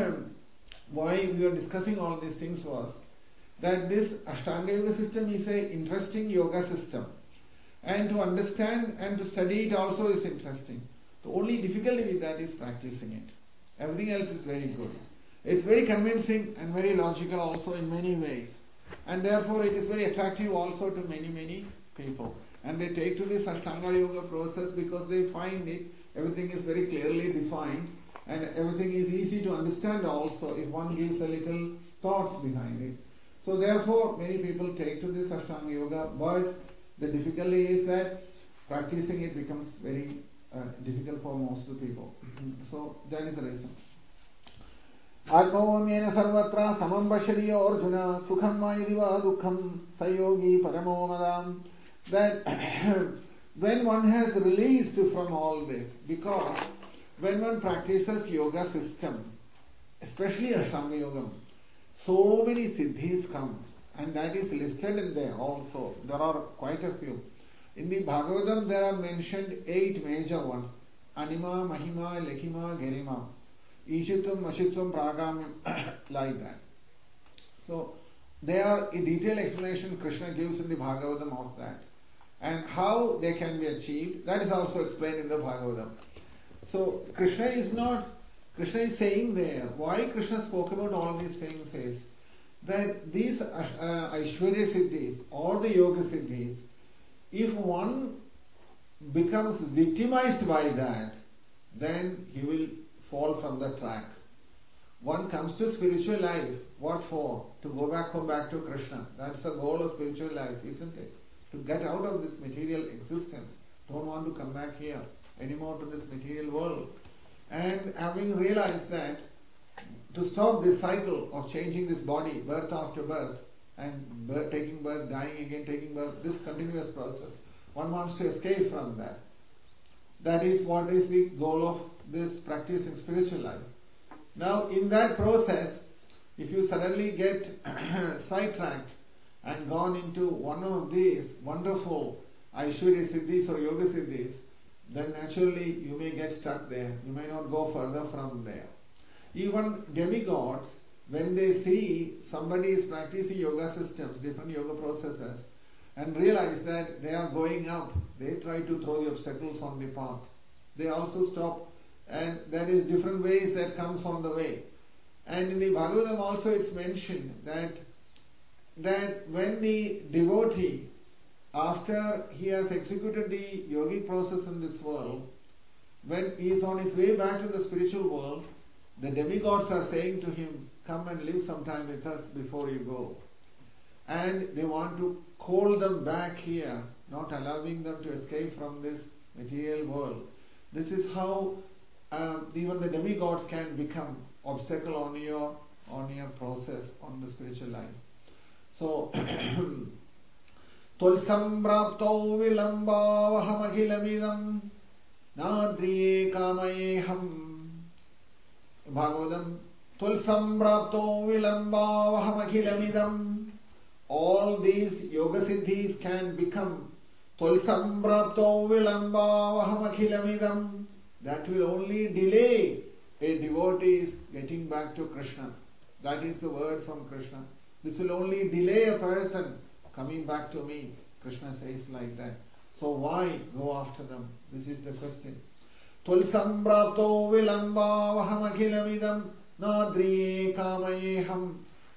why we are discussing all these things was that this Ashtanga Yoga system is an interesting yoga system. And to understand and to study it also is interesting. The only difficulty with that is practicing it. Everything else is very good. It's very convincing and very logical also in many ways. And therefore it is very attractive also to many, many people. And they take to this Ashtanga Yoga process because they find it, everything is very clearly defined and everything is easy to understand also if one gives a little thoughts behind it. So therefore many people take to this Ashtanga Yoga, but the difficulty is that practicing it becomes very difficult for most of the people. So that is the reason. Atmavamyena sarvatra samam pashadiyo arjuna sukham va yadiva dukkham sayogi paramo madam. That when one has released from all this, because when one practices yoga system, especially Ashtanga Yoga, so many siddhis comes, and that is listed in there also. There are quite a few. In the Bhagavatam there are mentioned 8 major ones. Anima, Mahima, Lekhima, Gerima. Ishitvam, Ashitvam, Pragamyam, like that. So there are a detailed explanation Krishna gives in the Bhagavatam of that. And how they can be achieved, that is also explained in the Bhagavatam. So Krishna is saying there, why Krishna spoke about all these things is that these Aishwarya Siddhis, all the Yoga Siddhis, if one becomes victimized by that, then he will fall from the track. One comes to spiritual life, what for? To come back to Krishna. That's the goal of spiritual life, isn't it? To get out of this material existence. Don't want to come back here anymore to this material world. And having realized that, to stop this cycle of changing this body, birth after birth, and taking birth, dying again, taking birth, this continuous process, one wants to escape from that. That is what is the goal of this practice in spiritual life. Now, in that process, if you suddenly get sidetracked and gone into one of these wonderful Aishwarya Siddhis or Yoga Siddhis, then naturally you may get stuck there. You may not go further from there. Even demigods, when they see somebody is practicing yoga systems, different yoga processes, and realize that they are going up, they try to throw the obstacles on the path. They also stop, and that is different ways that comes on the way. And in the Bhagavatam also it's mentioned that when the devotee, after he has executed the yogic process in this world, when he is on his way back to the spiritual world, the demigods are saying to him, come and live some time with us before you go. And they want to call them back here, not allowing them to escape from this material world. This is how even the demigods can become obstacle on your process, on the spiritual life. So, Tulsambrapto vilambavahamaghilamidam nadriye kamayeham. Bhagavatam, Tulsambrapto vilambavahamaghilamidam. All these yoga siddhis can become Tulsambrapto vilambavahamaghilamidam. That will only delay a devotee's getting back to Krishna. That is the word from Krishna. This will only delay a person coming back to me. Krishna says like that. So why go after them? This is the question. Tulsambrapto vilambavahamaghilamidam nadriye kamayeham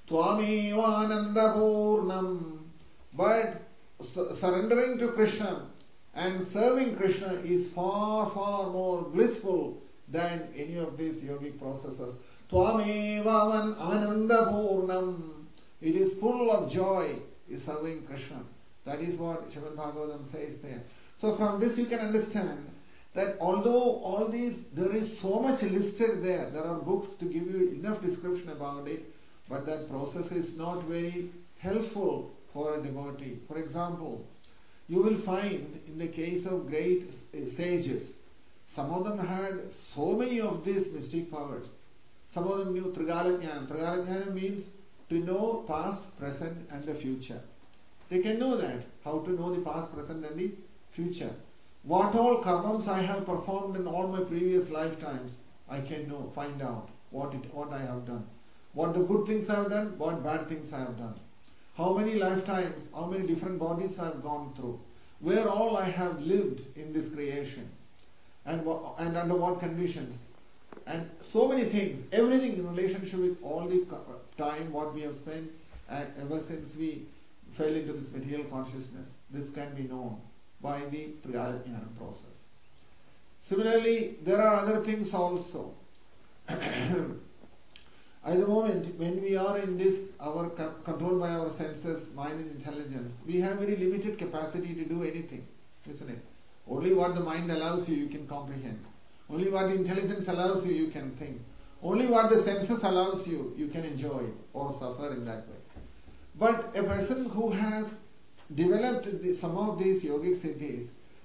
tvamevanandapurnam. But surrendering to Krishna and serving Krishna is far, far more blissful than any of these yogic processes. Tvamevavan anandapurnam. It is full of joy, is serving Krishna. That is what Srimad Bhagavatam says there. So from this you can understand that although all these, there is so much listed there, there are books to give you enough description about it, but that process is not very helpful for a devotee. For example, you will find in the case of great sages, some of them had so many of these mystic powers. Some of them knew Trigala Jnana. Trigala Jnana means to know past, present and the future. They can know that, how to know the past, present and the future. What all karmams I have performed in all my previous lifetimes, I can know, find out what I have done. What the good things I have done, what bad things I have done. How many lifetimes, how many different bodies I have gone through. Where all I have lived in this creation. And under what conditions. And so many things, everything in relationship with all the time what we have spent ever since we fell into this material consciousness. This can be known by the Trigala Jnana process. Similarly, there are other things also. At the moment, when we are in this, controlled by our senses, mind and intelligence, we have very limited capacity to do anything, isn't it? Only what the mind allows you, you can comprehend. Only what the intelligence allows you, you can think. Only what the senses allows you, you can enjoy or suffer in that way. But a person who has developed some of these yogic siddhis,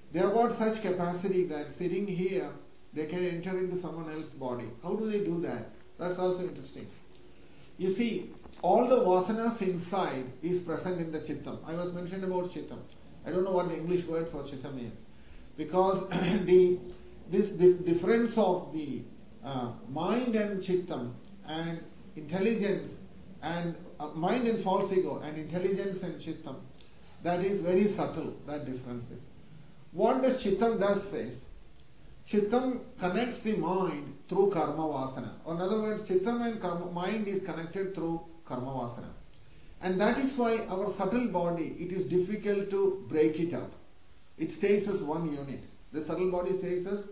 They have got such capacity that sitting here, they can enter into someone else's body. How do they do that? That's also interesting. You see, all the vasanas inside is present in the chittam. I was mentioning about chittam. I don't know what the English word for chittam is. Because this difference of the mind and chittam and intelligence and mind and false ego and intelligence and chittam, that is very subtle, that difference is. What the chittam does is, chittam connects the mind through karma vasana. Or in other words, chittam and mind is connected through karma vasana. And that is why our subtle body, it is difficult to break it up. It stays as one unit. The subtle body stays as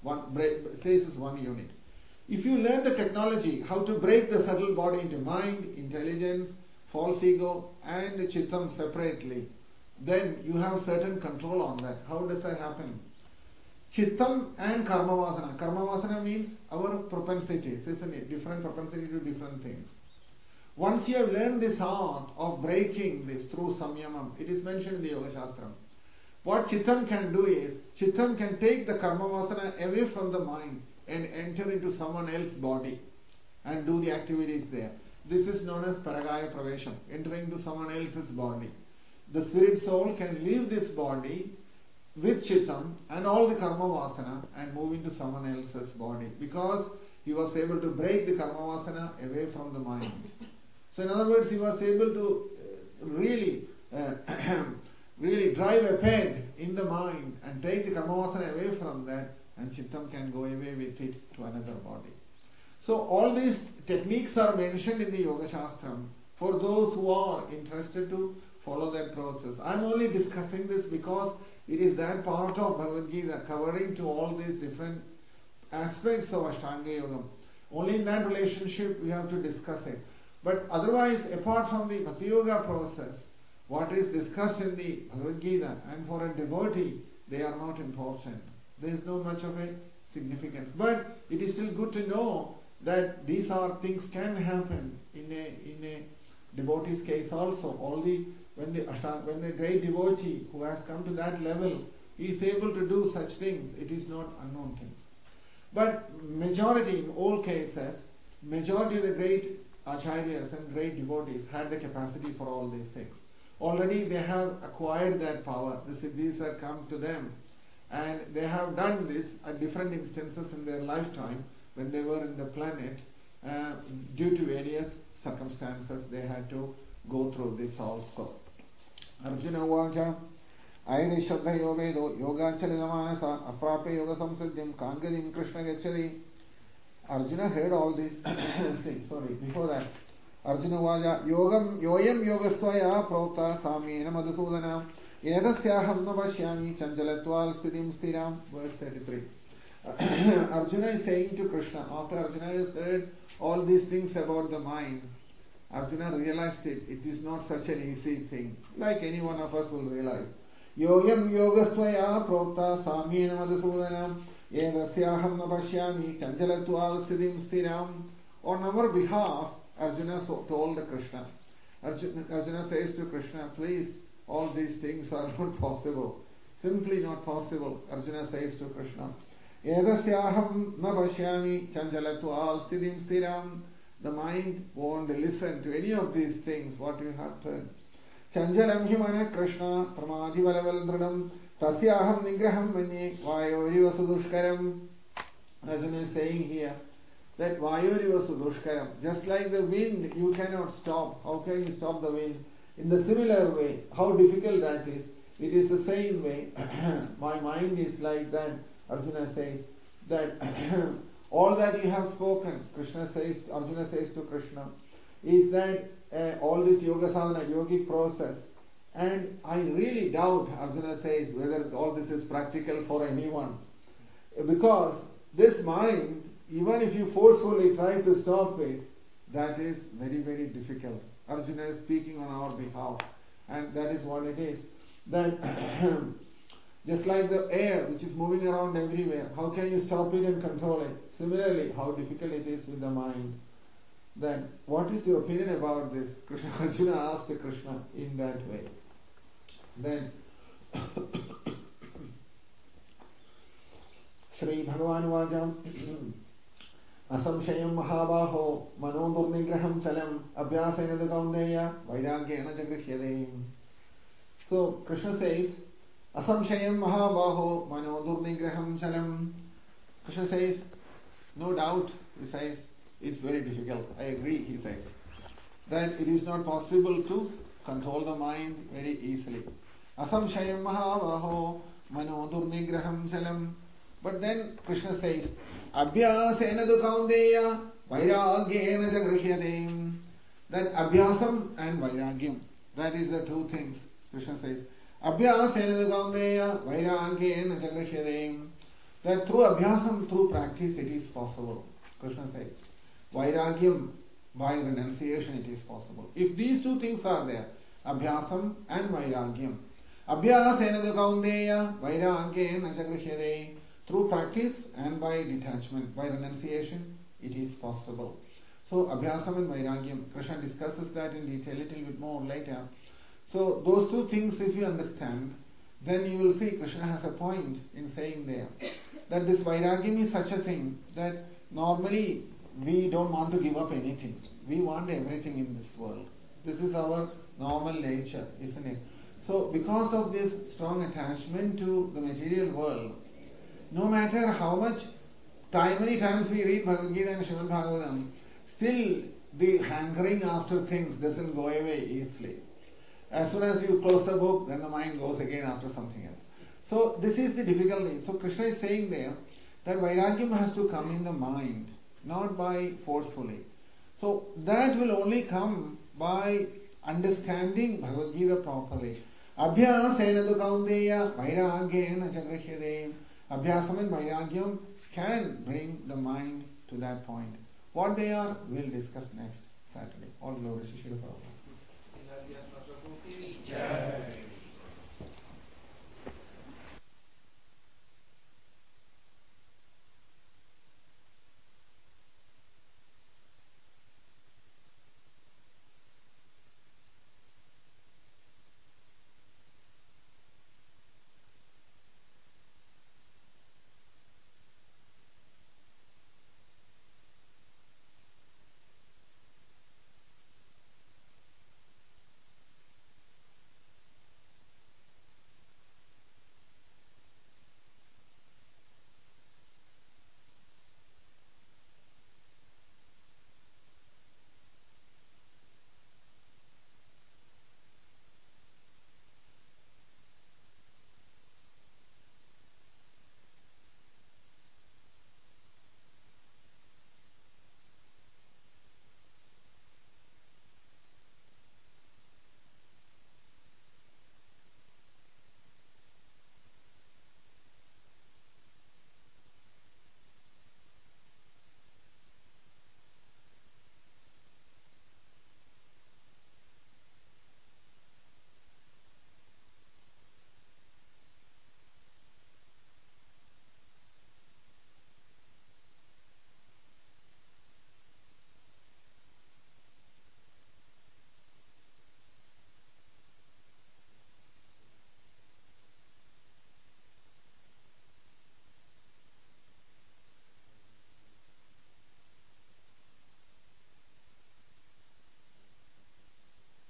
one unit. If you learn the technology, how to break the subtle body into mind, intelligence, false ego, and the chittam separately, then you have certain control on that. How does that happen? Chittam and karma vasana. Karma vasana means our propensities, isn't it? Different propensity to different things. Once you have learned this art of breaking this through samyamam, it is mentioned in the Yoga Shastram. What chittam can do is, chittam can take the karma vasana away from the mind and enter into someone else's body and do the activities there. This is known as paragaya pravesham, entering into someone else's body. The spirit soul can leave this body with chittam and all the karma vasana and move into someone else's body because he was able to break the karma vasana away from the mind. So in other words, he was able to really drive a peg in the mind and take the karma vasana away from that, and chittam can go away with it to another body. So all these techniques are mentioned in the Yoga Shastram for those who are interested to follow that process. I'm only discussing this because it is that part of Bhagavad Gita covering to all these different aspects of Ashtanga Yoga. Only in that relationship we have to discuss it. But otherwise, apart from the Bhakti Yoga process, what is discussed in the Bhagavad Gita, and for a devotee, they are not important. There is no much of a significance. But it is still good to know that these are things can happen in a devotee's case also. When the great devotee who has come to that level is able to do such things, it is not unknown things. But majority, in all cases, majority of the great acharyas and great devotees had the capacity for all these things. Already they have acquired that power. The siddhis have come to them. And they have done this at different instances in their lifetime when they were in the planet. Due to various circumstances, they had to go through this also. Arjuna Vacha Ayani Shraddhayo Vedo Yogachalinamanasa Aprape Yoga Samsiddhim Kangadim Krishna Gachari. Arjuna heard all these things. Before that. Arjuna Vacha Yogam Yoyam Yogastvaya Prota Samyena Madhusudana Edasyaham Navashyami Chanchalatval Sthitim Sthiram. Verse 33. Arjuna is saying to Krishna, after Arjuna has heard all these things about the mind, Arjuna realized it is not such an easy thing, like any one of us will realize. Yoyam yogastvaya prokta samyena madhusudana edasyaham navashyami chanchalatval sthitim sthiram. On our behalf, Arjuna told Krishna. Arjuna says to Krishna, please, all these things are not possible. Simply not possible. Arjuna says to Krishna, edasyaham navashyami chanchalatval sthitim sthiram. The mind won't listen to any of these things, what you have heard. Chanjalam himana Krishna pramadhi valaval tasyaham nigraham manye vayori vasudushkaram. Arjuna is saying here that vayori vasudushkaram. Just like the wind, you cannot stop. How can you stop the wind? In the similar way, how difficult that is. It is the same way. My mind is like that. Arjuna says that all that you have spoken, Arjuna says to Krishna, is that all this yoga sadhana, yogic process, and I really doubt, Arjuna says, whether all this is practical for anyone. Because this mind, even if you forcefully try to stop it, that is very, very difficult. Arjuna is speaking on our behalf, and that is what it is. That just like the air which is moving around everywhere, how can you stop it and control it? Similarly, how difficult it is with the mind. Then, what is your opinion about this? Arjuna asked Krishna in that way. Then, Sri Bhagavan Vajam Asamshayam Mahabaho Mano Durnigraham Salam Abhyasena Kaundeya Vairagyena Jagrihyade. So Krishna says, Asamshayam Mahabaho Mano Durnigraham Salam. Krishna says, no doubt, he says, it's very difficult. I agree, he says, that it is not possible to control the mind very easily. Asamshayam Mahabaho Mano Durnigraham Salam. But then Krishna says, Abhyasena tu kaundeya vairagyena jagrihyate. That abhyasam and vairagyam, that is the two things. Krishna says, Abhyasena tu kaundeya vairagyena jagrihyate. That through abhyasam, through practice, it is possible. Krishna says, vairagyam, by renunciation, it is possible. If these two things are there, abhyasam and vairagyam, abhyasena tu kaundeya vairagyena jagrihyate. Through practice and by detachment, by renunciation, it is possible. So, Abhyasam and Vairagyam, Krishna discusses that in detail a little bit more later. So, those two things, if you understand, then you will see Krishna has a point in saying there that this Vairagyam is such a thing that normally we don't want to give up anything. We want everything in this world. This is our normal nature, isn't it? So, because of this strong attachment to the material world, no matter how much many times we read Bhagavad Gita and Srimad Bhagavatam, still the hankering after things doesn't go away easily. As soon as you close the book, then the mind goes again after something else. So this is the difficulty. So Krishna is saying there that Vairagyam has to come in the mind, not by forcefully. So that will only come by understanding Bhagavad Gita properly. Abhyasena tu kaundeya vairagyena jagrihyate. Abhyasam and Vairagyam can bring the mind to that point. What they are, we'll discuss next Saturday. All glory to Srila Prabhupada.